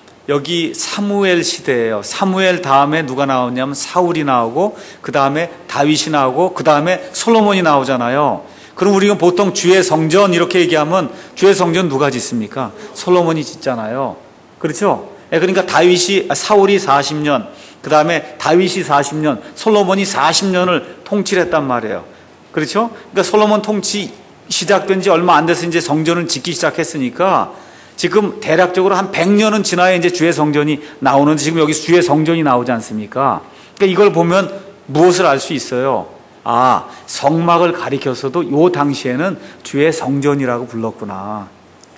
여기 사무엘 시대예요. 사무엘 다음에 누가 나오냐면 사울이 나오고 그 다음에 다윗이 나오고 그 다음에 솔로몬이 나오잖아요. 그럼 우리가 보통 주의 성전 이렇게 얘기하면 주의 성전 누가 짓습니까? 솔로몬이 짓잖아요. 그렇죠? 그러니까 사울이 40년, 그 다음에 다윗이 40년, 솔로몬이 40년을 통치를 했단 말이에요. 그렇죠? 그러니까 솔로몬 통치 시작된 지 얼마 안 돼서 이제 성전을 짓기 시작했으니까 지금 대략적으로 한 100년은 지나야 이제 주의 성전이 나오는데, 지금 여기 주의 성전이 나오지 않습니까? 그러니까 이걸 보면 무엇을 알 수 있어요? 아, 성막을 가리켜서도 요 당시에는 주의 성전이라고 불렀구나.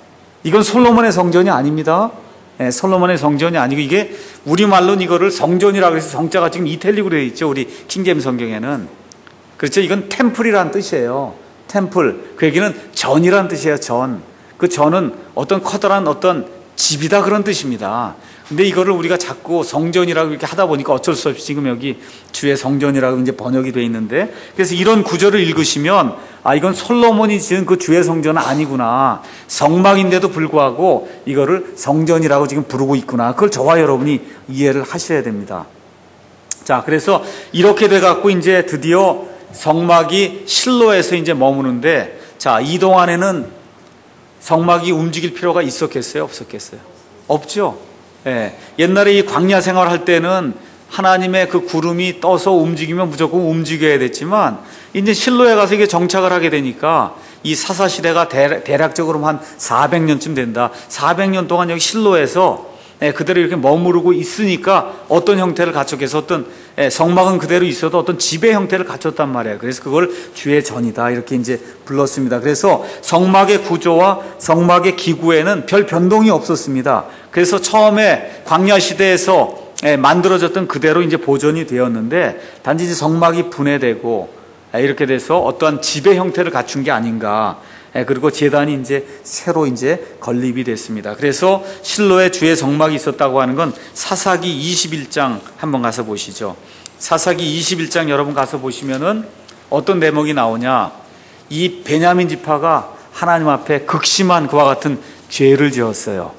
이건 솔로몬의 성전이 아닙니다. 솔로몬의 성전이 아니고 이게 우리말로는 이거를 성전이라고 해서 성자가 지금 이탈릭으로 되어 있죠. 우리 킹제임 성경에는. 그렇죠. 이건 템플이라는 뜻이에요. 템플. 그 얘기는 전이라는 뜻이에요. 전. 그 전은 어떤 커다란 어떤 집이다 그런 뜻입니다. 근데 이거를 우리가 자꾸 성전이라고 이렇게 하다 보니까 어쩔 수 없이 지금 여기 주의 성전이라고 이제 번역이 되어 있는데, 그래서 이런 구절을 읽으시면 아, 이건 솔로몬이 지은 그 주의 성전은 아니구나. 성막인데도 불구하고 이거를 성전이라고 지금 부르고 있구나. 그걸 저와 여러분이 이해를 하셔야 됩니다. 자, 그래서 이렇게 돼 갖고 이제 드디어 성막이 실로에서 이제 머무는데, 자, 이 동안에는 성막이 움직일 필요가 있었겠어요? 없었겠어요? 없죠. 옛날에 이 광야 생활할 때는 하나님의 그 구름이 떠서 움직이면 무조건 움직여야 됐지만, 이제 실로에 가서 이게 정착을 하게 되니까 이 사사시대가 대략적으로 한 400년쯤 된다. 400년 동안 여기 실로에서 그대로 이렇게 머무르고 있으니까 어떤 형태를 갖췄겠어? 어떤 성막은 그대로 있어도 어떤 집의 형태를 갖췄단 말이에요. 그래서 그걸 주의 전이다 이렇게 이제 불렀습니다. 그래서 성막의 구조와 성막의 기구에는 별 변동이 없었습니다. 그래서 처음에 광야 시대에서 만들어졌던 그대로 이제 보존이 되었는데, 단지 이제 성막이 분해되고 이렇게 돼서 어떠한 집의 형태를 갖춘 게 아닌가. 그리고 제단이 이제 새로 이제 건립이 됐습니다. 그래서 실로에 주의 성막이 있었다고 하는 건 사사기 21장 한번 가서 보시죠. 사사기 21장 여러분 가서 보시면은 어떤 대목이 나오냐. 이 베냐민 지파가 하나님 앞에 극심한 그와 같은 죄를 지었어요.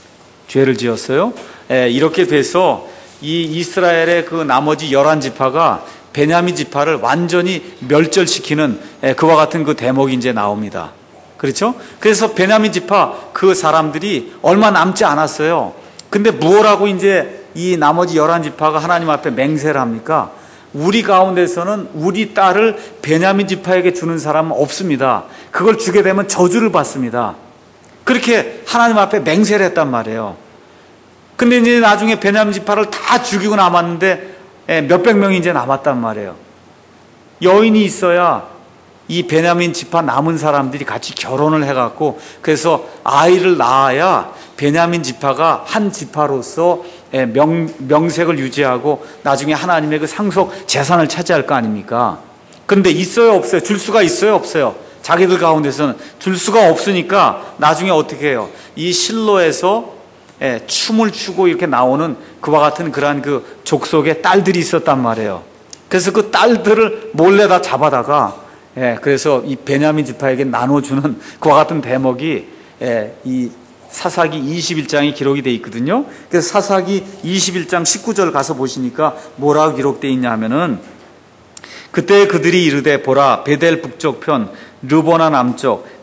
이렇게 돼서 이 이스라엘의 그 나머지 11지파가 베냐민 지파를 완전히 멸절시키는 그와 같은 그 대목이 이제 나옵니다. 그렇죠? 그래서 베냐민 지파 그 사람들이 얼마 남지 않았어요. 근데 뭐라고 이제 이 나머지 11지파가 하나님 앞에 맹세를 합니까? 우리 가운데서는 우리 딸을 베냐민 지파에게 주는 사람은 없습니다. 그걸 주게 되면 저주를 받습니다. 그렇게 하나님 앞에 맹세를 했단 말이에요. 근데 이제 나중에 베냐민 지파를 다 죽이고 남았는데 몇백 명이 이제 남았단 말이에요. 여인이 있어야 이 베냐민 지파 남은 사람들이 같이 결혼을 해갖고, 그래서 아이를 낳아야 베냐민 지파가 한 지파로서 명색을 유지하고 나중에 하나님의 그 상속 재산을 차지할 거 아닙니까? 그런데 있어요, 없어요? 줄 수가 있어요, 없어요? 자기들 가운데서는 줄 수가 없으니까 나중에 어떻게 해요? 이 실로에서 춤을 추고 이렇게 나오는 그와 같은 그러한 그 족속의 딸들이 있었단 말이에요. 그래서 그 딸들을 몰래 다 잡아다가 그래서 이 베냐민 지파에게 나눠주는 그와 같은 대목이 이 사사기 21장에 기록이 되어 있거든요. 그래서 사사기 21장 19절 가서 보시니까 뭐라고 기록되어 있냐 하면은, 그때 그들이 이르되 보라 베델 북쪽 편 르보나 남쪽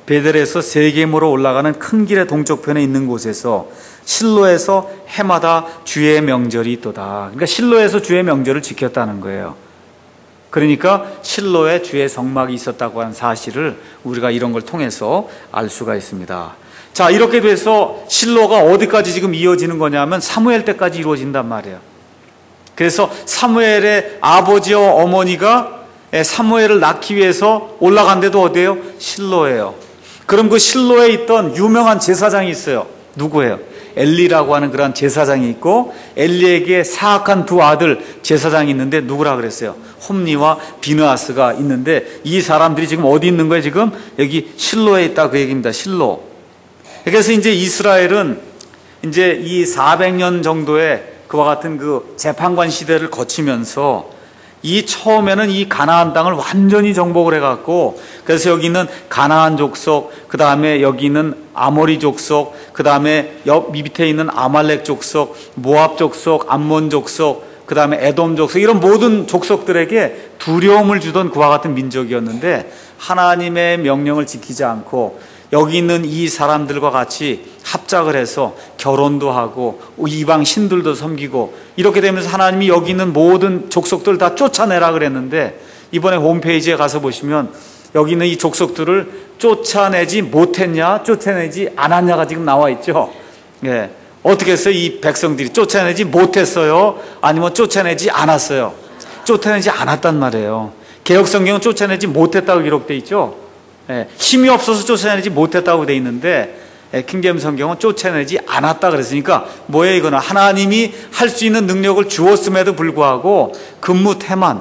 베델에서 세겜으로 올라가는 큰 길의 동쪽편에 있는 곳에서 실로에서 해마다 주의 명절이 있도다. 그러니까 실로에서 주의 명절을 지켰다는 거예요. 그러니까 실로에 주의 성막이 있었다고 하는 사실을 우리가 이런 걸 통해서 알 수가 있습니다. 자, 이렇게 돼서 실로가 어디까지 지금 이어지는 거냐면 사무엘 때까지 이루어진단 말이에요. 그래서 사무엘의 아버지와 어머니가 사무엘을 낳기 위해서 올라간 데도 어디예요? 실로예요. 그럼 그 실로에 있던 유명한 제사장이 있어요. 누구예요? 엘리라고 하는 그런 제사장이 있고, 엘리에게 사악한 두 아들 제사장이 있는데 누구라 그랬어요? 홈니와 비느하스가 있는데, 이 사람들이 지금 어디 있는 거예요? 지금 여기 실로에 있다, 그 얘기입니다. 실로. 그래서 이제 이스라엘은 이제 이 400년 정도의 그와 같은 그 재판관 시대를 거치면서 이 처음에는 이 가나안 땅을 완전히 정복을 해갖고, 그래서 여기는 가나안 족속, 그 다음에 여기는 아모리 족속, 그 다음에 옆 밑에 있는 아말렉 족속, 모압 족속, 암몬 족속, 그 다음에 에돔 족속, 이런 모든 족속들에게 두려움을 주던 그와 같은 민족이었는데, 하나님의 명령을 지키지 않고 여기 있는 이 사람들과 같이 합작을 해서 결혼도 하고 이방 신들도 섬기고, 이렇게 되면서 하나님이 여기 있는 모든 족속들을 다 쫓아내라 그랬는데, 이번에 홈페이지에 가서 보시면 여기 있는 이 족속들을 쫓아내지 못했냐, 쫓아내지 않았냐가 지금 나와 있죠. 예. 어떻게 했어요? 이 백성들이 쫓아내지 못했어요? 아니면 쫓아내지 않았어요? 쫓아내지 않았단 말이에요. 개혁성경은 쫓아내지 못했다고 기록되어 있죠. 예. 힘이 없어서 쫓아내지 못했다고 되어 있는데, 킹제임스 성경은 쫓아내지 않았다 그랬으니까 뭐예요? 이거는 하나님이 할 수 있는 능력을 주었음에도 불구하고 근무 태만,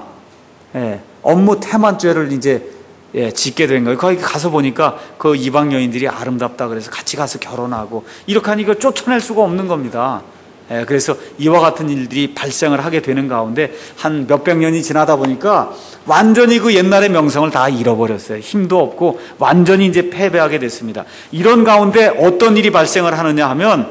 업무 태만죄를 이제 짓게 된 거예요. 거기 가서 보니까 그 이방 여인들이 아름답다 그래서 같이 가서 결혼하고, 이렇게 하니 이거 쫓아낼 수가 없는 겁니다. 그래서 이와 같은 일들이 발생을 하게 되는 가운데 한 몇백 년이 지나다 보니까 완전히 그 옛날의 명성을 다 잃어버렸어요. 힘도 없고 완전히 이제 패배하게 됐습니다. 이런 가운데 어떤 일이 발생을 하느냐 하면,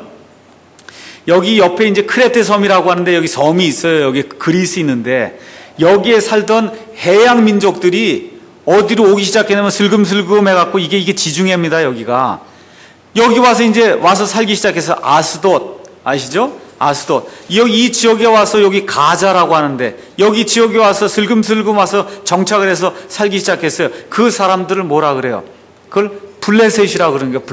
여기 옆에 이제 크레테 섬이라고 하는데 여기 섬이 있어요. 여기 그리스 있는데, 여기에 살던 해양 민족들이 어디로 오기 시작했냐면 슬금슬금 해갖고 이게 지중해입니다. 여기가 여기 와서 이제 와서 살기 시작해서 아스돗 아시죠? 아스돗. 이 지역에 와서 여기 가자라고 하는데, 여기 지역에 와서 슬금슬금 와서 정착을 해서 살기 시작했어요. 그 사람들을 뭐라 그래요? 그걸 블레셋이라고 그러는 거예요.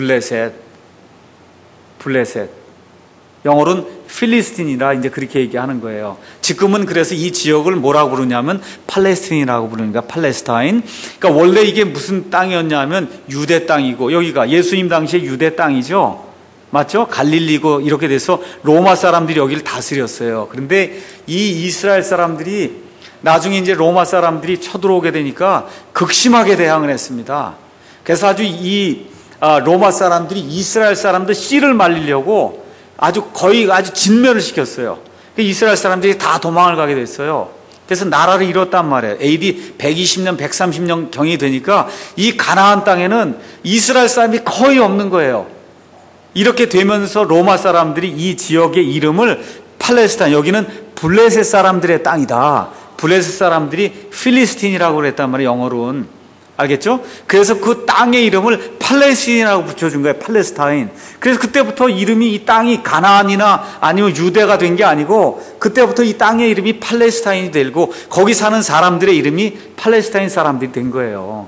블레셋. 영어로는 필리스틴이라 이제 그렇게 얘기하는 거예요. 지금은 그래서 이 지역을 뭐라고 부르냐면 팔레스틴이라고 부르니까 팔레스타인. 그러니까 원래 이게 무슨 땅이었냐면 유대 땅이고, 여기가 예수님 당시에 유대 땅이죠. 맞죠? 갈릴리고 이렇게 돼서 로마 사람들이 여기를 다스렸어요. 그런데 이 이스라엘 사람들이 나중에 이제 로마 사람들이 쳐들어오게 되니까 극심하게 대항을 했습니다. 그래서 아주 이 로마 사람들이 이스라엘 사람들 씨를 말리려고 아주 진멸을 시켰어요. 이스라엘 사람들이 다 도망을 가게 됐어요. 그래서 나라를 잃었단 말이에요. AD 120년, 130년 경이 되니까 이 가나안 땅에는 이스라엘 사람이 거의 없는 거예요. 이렇게 되면서 로마 사람들이 이 지역의 이름을 팔레스타인, 여기는 블레셋 사람들의 땅이다. 블레셋 사람들이 필리스틴이라고 그랬단 말이에요. 영어로는. 알겠죠? 그래서 그 땅의 이름을 팔레스틴이라고 붙여준 거예요. 팔레스타인. 그래서 그때부터 이름이, 이 땅이 가나안이나 아니면 유대가 된 게 아니고, 그때부터 이 땅의 이름이 팔레스타인이 되고 거기 사는 사람들의 이름이 팔레스타인 사람들이 된 거예요.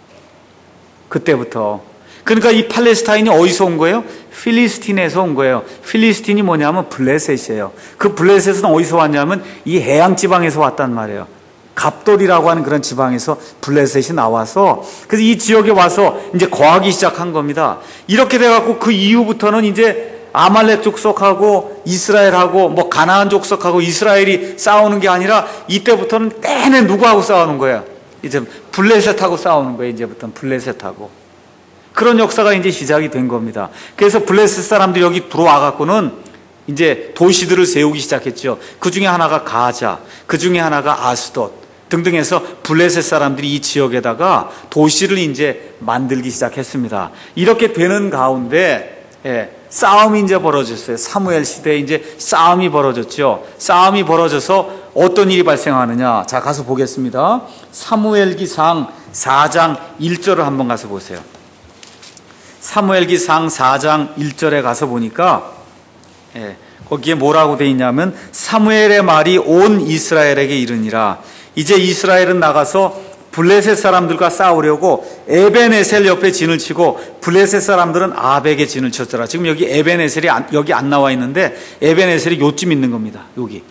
그때부터. 그러니까 이 팔레스타인이 어디서 온 거예요? 필리스틴에서 온 거예요. 필리스틴이 뭐냐면 블레셋이에요. 그 블레셋은 어디서 왔냐면 이 해양 지방에서 왔단 말이에요. 갑돌이라고 하는 그런 지방에서 블레셋이 나와서, 그래서 이 지역에 와서 이제 거하기 시작한 겁니다. 이렇게 돼갖고 그 이후부터는 이제 아말렉 족속하고 이스라엘하고 뭐 가나안 족속하고 이스라엘이 싸우는 게 아니라, 이때부터는 내내 누구하고 싸우는 거예요? 이제 블레셋하고 싸우는 거예요. 이제부터는 블레셋하고. 그런 역사가 이제 시작이 된 겁니다. 그래서 블레셋 사람들이 여기 들어와 갖고는 이제 도시들을 세우기 시작했죠. 그 중에 하나가 가자, 그 중에 하나가 아스돗 등등 해서 블레셋 사람들이 이 지역에다가 도시를 이제 만들기 시작했습니다. 이렇게 되는 가운데 싸움이 이제 벌어졌어요. 사무엘 시대에 이제 싸움이 벌어졌죠. 싸움이 벌어져서 어떤 일이 발생하느냐. 자, 가서 보겠습니다. 사무엘기상 4장 1절을 한번 가서 보세요. 사무엘기상 4장 1절에 가서 보니까 거기에 뭐라고 돼 있냐면 사무엘의 말이 온 이스라엘에게 이르니라. 이제 이스라엘은 나가서 블레셋 사람들과 싸우려고 에벤에셀 옆에 진을 치고 블레셋 사람들은 아벡에 진을 쳤더라. 지금 여기 에벤에셀이 여기 안 나와 있는데 에벤에셀이 요쯤 있는 겁니다. 여기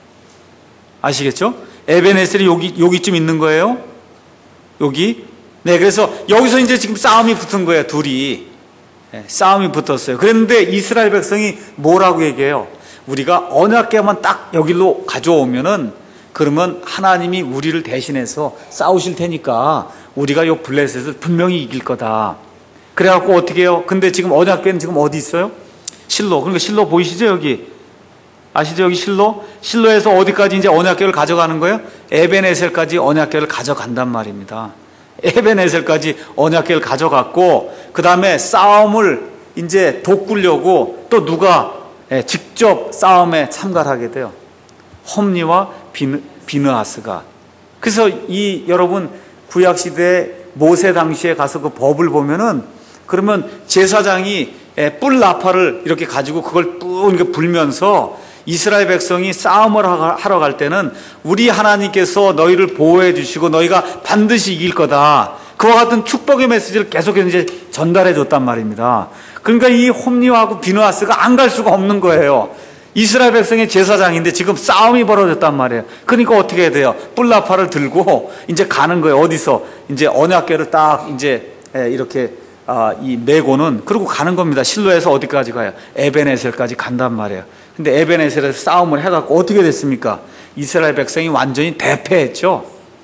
아시겠죠? 에벤에셀이 여기쯤 있는 거예요. 여기. 네, 그래서 여기서 이제 지금 싸움이 붙은 거예요. 둘이 싸움이 붙었어요. 그런데 이스라엘 백성이 뭐라고 얘기해요? 우리가 언약궤만 딱 여기로 가져오면은 그러면 하나님이 우리를 대신해서 싸우실 테니까 우리가 요 블레셋을 분명히 이길 거다. 그래갖고 어떻게 해요? 근데 지금 언약궤는 지금 어디 있어요? 실로. 그러니까 실로 보이시죠? 여기. 아시죠? 여기 실로? 실로에서 어디까지 이제 언약궤를 가져가는 거예요? 에벤에셀까지 언약궤를 가져간단 말입니다. 에벤에셀까지 언약궤를 가져갔고, 그 다음에 싸움을 이제 돋구려고 또 누가 직접 싸움에 참가를 하게 돼요. 홈니와 비느하스가. 그래서 여러분 구약시대 모세 당시에 가서 그 법을 보면은 그러면 제사장이 뿔 나팔을 이렇게 가지고 그걸 뿡 이렇게 불면서 이스라엘 백성이 싸움을 하러 갈 때는 우리 하나님께서 너희를 보호해 주시고 너희가 반드시 이길 거다. 그와 같은 축복의 메시지를 계속해서 이제 전달해 줬단 말입니다. 그러니까 이 홈니하고 비느하스가 안 갈 수가 없는 거예요. 이스라엘 백성의 제사장인데 지금 싸움이 벌어졌단 말이에요. 그러니까 어떻게 해야 돼요? 뿔나팔을 들고 이제 가는 거예요. 어디서? 이제 언약궤를 딱 이제 이렇게 이 메고는 그러고 가는 겁니다. 실로에서 어디까지 가요? 에벤에셀까지 간단 말이에요. 근데 에벤에셀에서 싸움을 해갖고 어떻게 됐습니까? 이스라엘 백성이 완전히 대패했죠.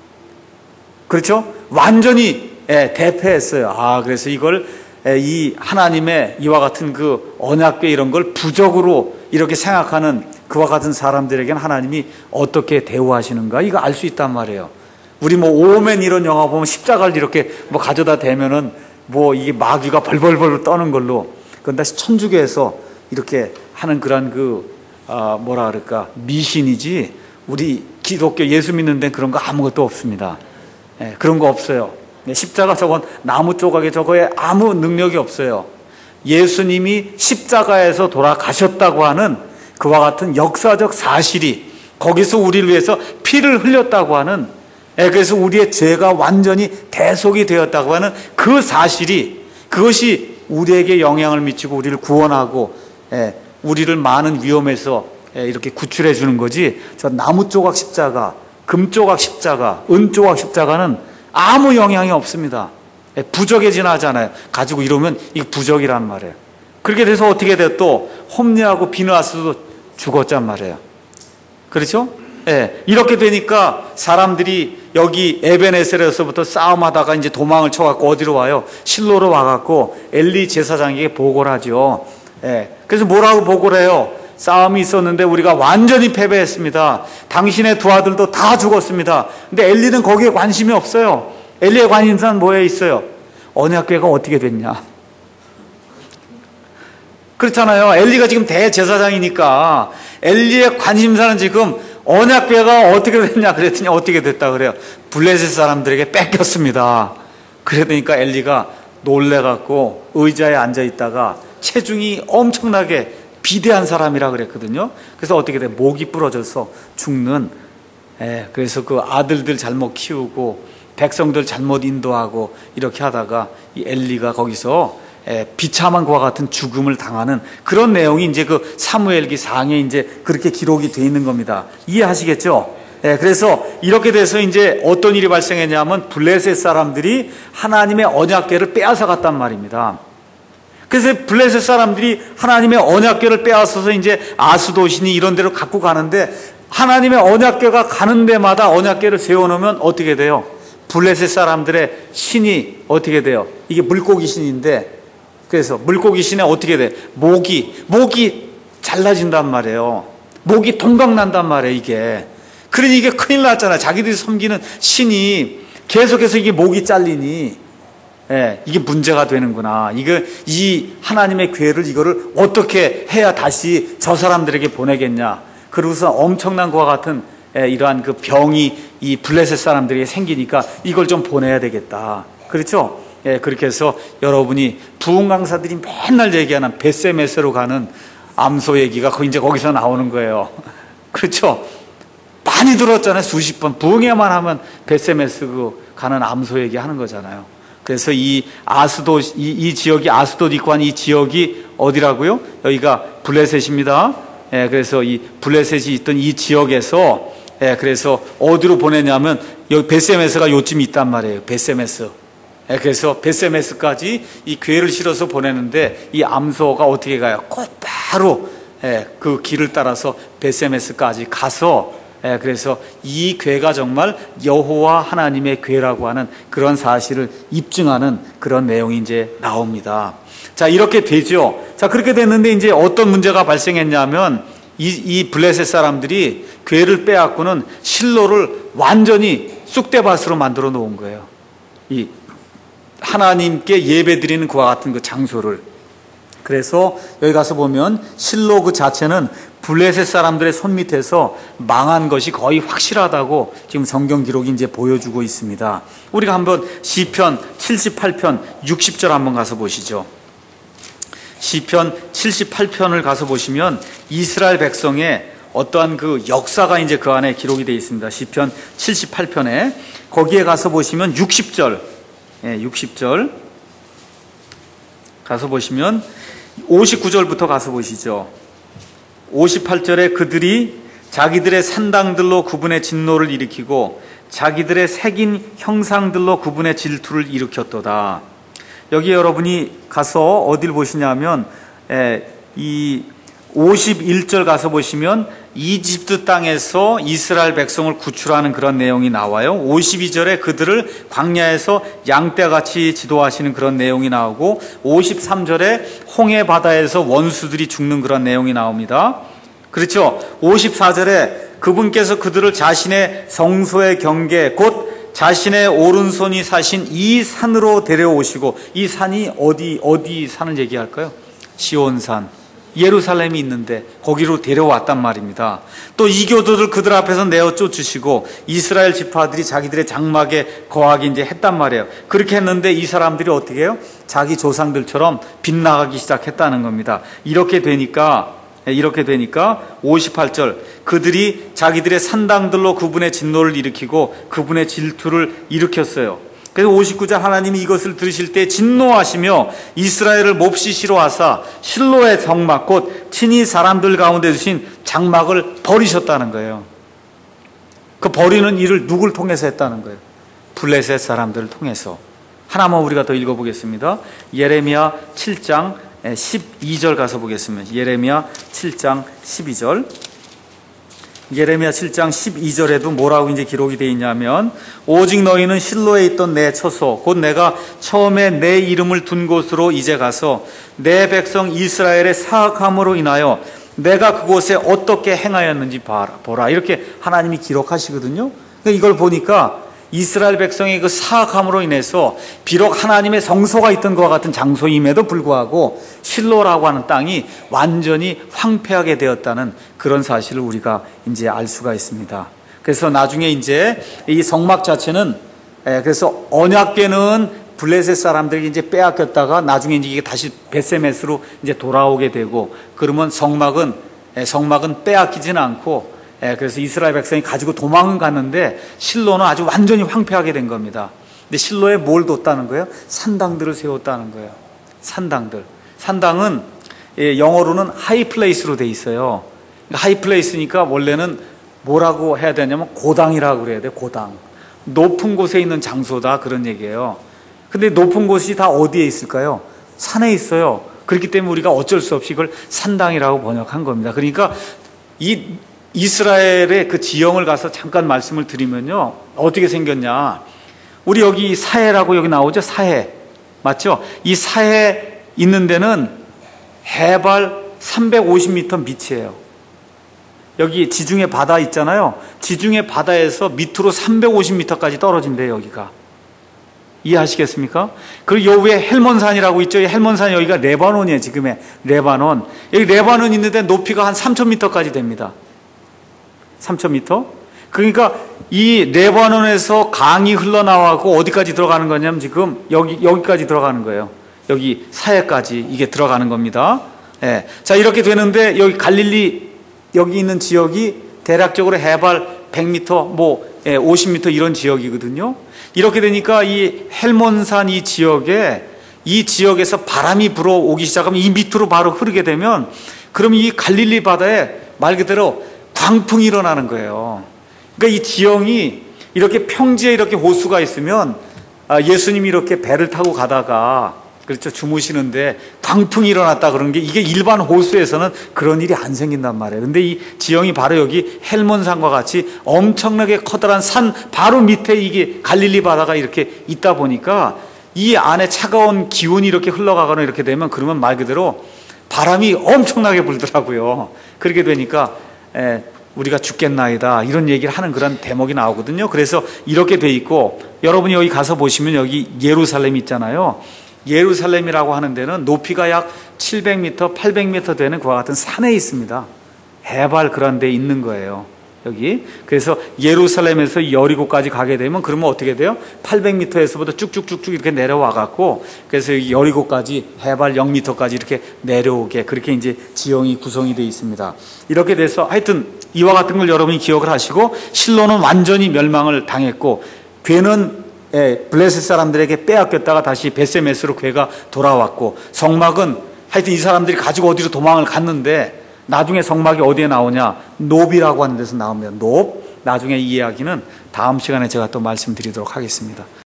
그렇죠? 완전히 대패했어요. 그래서 이걸 이 하나님의 이와 같은 그 언약궤 이런 걸 부적으로 이렇게 생각하는 그와 같은 사람들에게는 하나님이 어떻게 대우하시는가 이거 알 수 있단 말이에요. 우리 뭐 오맨 이런 영화 보면 십자가를 이렇게 뭐 가져다 대면은 뭐 이게 마귀가 벌벌벌 떠는 걸로, 그건 다시 천주교에서 이렇게 하는 그런 뭐라 그럴까 미신이지 우리 기독교 예수 믿는 데는 그런 거 아무것도 없습니다. 그런 거 없어요. 십자가 저건 나무 조각에 저거에 아무 능력이 없어요. 예수님이 십자가에서 돌아가셨다고 하는 그와 같은 역사적 사실이 거기서 우리를 위해서 피를 흘렸다고 하는, 그래서 우리의 죄가 완전히 대속이 되었다고 하는 그 사실이, 그것이 우리에게 영향을 미치고 우리를 구원하고 우리를 많은 위험에서 이렇게 구출해 주는 거지, 저 나무 조각 십자가, 금 조각 십자가, 은 조각 십자가는 아무 영향이 없습니다. 부적에 지나잖아요. 가지고 이러면 이게 부적이란 말이에요. 그렇게 돼서 어떻게 돼요? 또 홈리하고 비느하스도 죽었단 말이에요. 그렇죠? 이렇게 되니까 사람들이 여기 에벤에셀에서부터 싸움하다가 이제 도망을 쳐갖고 어디로 와요? 실로로 와갖고 엘리 제사장에게 보고를 하죠. 그래서 뭐라고 보고를 해요? 싸움이 있었는데 우리가 완전히 패배했습니다. 당신의 두 아들도 다 죽었습니다. 근데 엘리는 거기에 관심이 없어요. 엘리의 관심사는 뭐에 있어요? 언약궤가 어떻게 됐냐. 그렇잖아요. 엘리가 지금 대제사장이니까 엘리의 관심사는 지금 언약궤가 어떻게 됐냐 그랬더니 어떻게 됐다 그래요? 블레셋 사람들에게 뺏겼습니다. 그러니까 엘리가 놀래갖고 의자에 앉아있다가 체중이 엄청나게 비대한 사람이라 그랬거든요. 그래서 어떻게 돼? 목이 부러져서 죽는, 그래서 그 아들들 잘못 키우고 백성들 잘못 인도하고 이렇게 하다가 이 엘리가 거기서 비참한 것과 같은 죽음을 당하는 그런 내용이 이제 그 사무엘기 상에 이제 그렇게 기록이 돼 있는 겁니다. 이해하시겠죠? 그래서 이렇게 돼서 이제 어떤 일이 발생했냐면 블레셋 사람들이 하나님의 언약궤를 빼앗아 갔단 말입니다. 그래서 블레셋 사람들이 하나님의 언약궤를 빼앗아서 이제 아스도시니 이런 데로 갖고 가는데, 하나님의 언약궤가 가는 데마다 언약궤를 세워놓으면 어떻게 돼요? 블레셋 사람들의 신이 어떻게 돼요? 이게 물고기 신인데, 그래서 물고기 신에 어떻게 돼? 목이 잘라진단 말이에요. 목이 동강난단 말이에요, 이게. 그러니 이게 큰일 났잖아요. 자기들이 섬기는 신이 계속해서 이게 목이 잘리니, 이게 문제가 되는구나. 이 하나님의 궤를 이거를 어떻게 해야 다시 저 사람들에게 보내겠냐. 그러고서 엄청난 것과 같은 이러한 그 병이 이 블레셋 사람들에게 생기니까 이걸 좀 보내야 되겠다. 그렇죠? 그렇게 해서 여러분이 부흥 강사들이 맨날 얘기하는 베세메스로 가는 암소 얘기가 이제 거기서 나오는 거예요. 그렇죠? 많이 들었잖아요. 수십 번. 부흥회만 하면 베세메스 가는 암소 얘기 하는 거잖아요. 그래서 이 지역이 아스돗 있고 한 이 지역이 어디라고요? 여기가 블레셋입니다. 그래서 이 블레셋이 있던 이 지역에서 그래서 어디로 보내냐면 여기 베세메스가 요쯤 있단 말이에요. 베세메스. 그래서 베세메스까지 이 괴를 실어서 보내는데 이 암소가 어떻게 가요? 곧바로 그 길을 따라서 베세메스까지 가서 그래서 이 괴가 정말 여호와 하나님의 괴라고 하는 그런 사실을 입증하는 그런 내용이 이제 나옵니다. 자, 이렇게 되죠. 자, 그렇게 됐는데 이제 어떤 문제가 발생했냐면 이 블레셋 사람들이 괴를 빼앗고는 실로를 완전히 쑥대밭으로 만들어 놓은 거예요. 이 하나님께 예배드리는 그와 같은 그 장소를. 그래서 여기 가서 보면 실로 그 자체는 블레셋 사람들의 손 밑에서 망한 것이 거의 확실하다고 지금 성경 기록이 이제 보여주고 있습니다. 우리가 한번 시편 78편 60절 한번 가서 보시죠. 시편 78편을 가서 보시면 이스라엘 백성의 어떠한 그 역사가 이제 그 안에 기록이 되어 있습니다. 시편 78편에 거기에 가서 보시면 60절, 60절 가서 보시면 59절부터 가서 보시죠. 58절에 그들이 자기들의 산당들로 그분의 진노를 일으키고 자기들의 새긴 형상들로 그분의 질투를 일으켰도다. 여기 여러분이 가서 어딜 보시냐면 이 51절 가서 보시면 이집트 땅에서 이스라엘 백성을 구출하는 그런 내용이 나와요. 52절에 그들을 광야에서 양떼같이 지도하시는 그런 내용이 나오고 53절에 홍해 바다에서 원수들이 죽는 그런 내용이 나옵니다. 그렇죠? 54절에 그분께서 그들을 자신의 성소의 경계 곧 자신의 오른손이 사신 이 산으로 데려오시고, 이 산이 어디 산을 얘기할까요? 시온산, 예루살렘이 있는데 거기로 데려왔단 말입니다. 또 이교도들 그들 앞에서 내어 쫓으시고 이스라엘 지파들이 자기들의 장막에 거하기 이제 했단 말이에요. 그렇게 했는데 이 사람들이 어떻게 해요? 자기 조상들처럼 빗나가기 시작했다는 겁니다. 이렇게 되니까 58절 그들이 자기들의 산당들로 그분의 진노를 일으키고 그분의 질투를 일으켰어요. 그래서 59절 하나님이 이것을 들으실 때 진노하시며 이스라엘을 몹시 싫어하사 실로의 성막 곧 친히 사람들 가운데 두신 장막을 버리셨다는 거예요. 그 버리는 일을 누굴 통해서 했다는 거예요? 블레셋 사람들을 통해서. 하나만 우리가 더 읽어보겠습니다. 예레미야 7장 12절 가서 보겠습니다. 예레미야 7장 12절. 예레미야 7장 12절에도 뭐라고 이제 기록이 되어 있냐면, 오직 너희는 실로에 있던 내 처소 곧 내가 처음에 내 이름을 둔 곳으로 이제 가서 내 백성 이스라엘의 사악함으로 인하여 내가 그곳에 어떻게 행하였는지 보라. 이렇게 하나님이 기록하시거든요. 이걸 보니까 이스라엘 백성의 그 사악함으로 인해서 비록 하나님의 성소가 있던 것과 같은 장소임에도 불구하고 실로라고 하는 땅이 완전히 황폐하게 되었다는 그런 사실을 우리가 이제 알 수가 있습니다. 그래서 나중에 이제 이 성막 자체는 그래서 언약궤는 블레셋 사람들이 이제 빼앗겼다가 나중에 이제 이게 다시 벳세메스로 이제 돌아오게 되고, 그러면 성막은 빼앗기지는 않고 그래서 이스라엘 백성이 가지고 도망은 갔는데 실로는 아주 완전히 황폐하게 된 겁니다. 근데 실로에 뭘 뒀다는 거예요? 산당들을 세웠다는 거예요. 산당은 영어로는 하이플레이스로 돼 있어요. 하이플레이스니까 원래는 뭐라고 해야 되냐면 고당이라고 그래야 돼요. 고당. 높은 곳에 있는 장소다, 그런 얘기예요. 근데 높은 곳이 다 어디에 있을까요? 산에 있어요. 그렇기 때문에 우리가 어쩔 수 없이 이걸 산당이라고 번역한 겁니다. 그러니까 이 이스라엘의 그 지형을 가서 잠깐 말씀을 드리면요, 어떻게 생겼냐. 우리 여기 사해라고 여기 나오죠? 사해. 맞죠? 이 사해 있는 데는 해발 350m 밑이에요. 여기 지중해 바다 있잖아요. 지중해 바다에서 밑으로 350m까지 떨어진대요, 여기가. 이해하시겠습니까? 그리고 요 위에 헬몬산이라고 있죠. 이 헬몬산 여기가 레바논이에요, 지금의 레바논. 여기 레바논 있는데 높이가 한 3,000m까지 됩니다. 3,000m? 그러니까 이 레바논에서 강이 흘러나와고 어디까지 들어가는 거냐면 지금 여기까지 들어가는 거예요. 여기 사해까지 이게 들어가는 겁니다. 예. 자, 이렇게 되는데 여기 갈릴리 여기 있는 지역이 대략적으로 해발 100m, 50m 이런 지역이거든요. 이렇게 되니까 이 헬몬산 이 지역에서 바람이 불어오기 시작하면 이 밑으로 바로 흐르게 되면 그럼 이 갈릴리 바다에 말 그대로 광풍이 일어나는 거예요. 그러니까 이 지형이 이렇게 평지에 이렇게 호수가 있으면 예수님이 이렇게 배를 타고 가다가 그렇죠. 주무시는데 광풍이 일어났다 그런 게 이게 일반 호수에서는 그런 일이 안 생긴단 말이에요. 근데 이 지형이 바로 여기 헬몬산과 같이 엄청나게 커다란 산 바로 밑에 이게 갈릴리 바다가 이렇게 있다 보니까 이 안에 차가운 기운이 이렇게 흘러가거나 이렇게 되면 그러면 말 그대로 바람이 엄청나게 불더라고요. 그렇게 되니까 우리가 죽겠나이다 이런 얘기를 하는 그런 대목이 나오거든요. 그래서 이렇게 돼 있고 여러분이 여기 가서 보시면 여기 예루살렘 있잖아요. 예루살렘이라고 하는 데는 높이가 약 700m, 800m 되는 그와 같은 산에 있습니다. 해발 그런 데 있는 거예요. 여기. 그래서 예루살렘에서 여리고까지 가게 되면 그러면 어떻게 돼요? 800m에서부터 쭉쭉쭉쭉 이렇게 내려와 갖고 그래서 여기 여리고까지 해발 0m까지 이렇게 내려오게 그렇게 이제 지형이 구성이 되어 있습니다. 이렇게 돼서 하여튼 이와 같은 걸 여러분이 기억을 하시고 실로는 완전히 멸망을 당했고 괴는 블레셋 사람들에게 빼앗겼다가 다시 베세메스로 괴가 돌아왔고 성막은 하여튼 이 사람들이 가지고 어디로 도망을 갔는데 나중에 성막이 어디에 나오냐? 놉이라고 하는 데서 나옵니다. 놉. 나중에 이 이야기는 다음 시간에 제가 또 말씀드리도록 하겠습니다.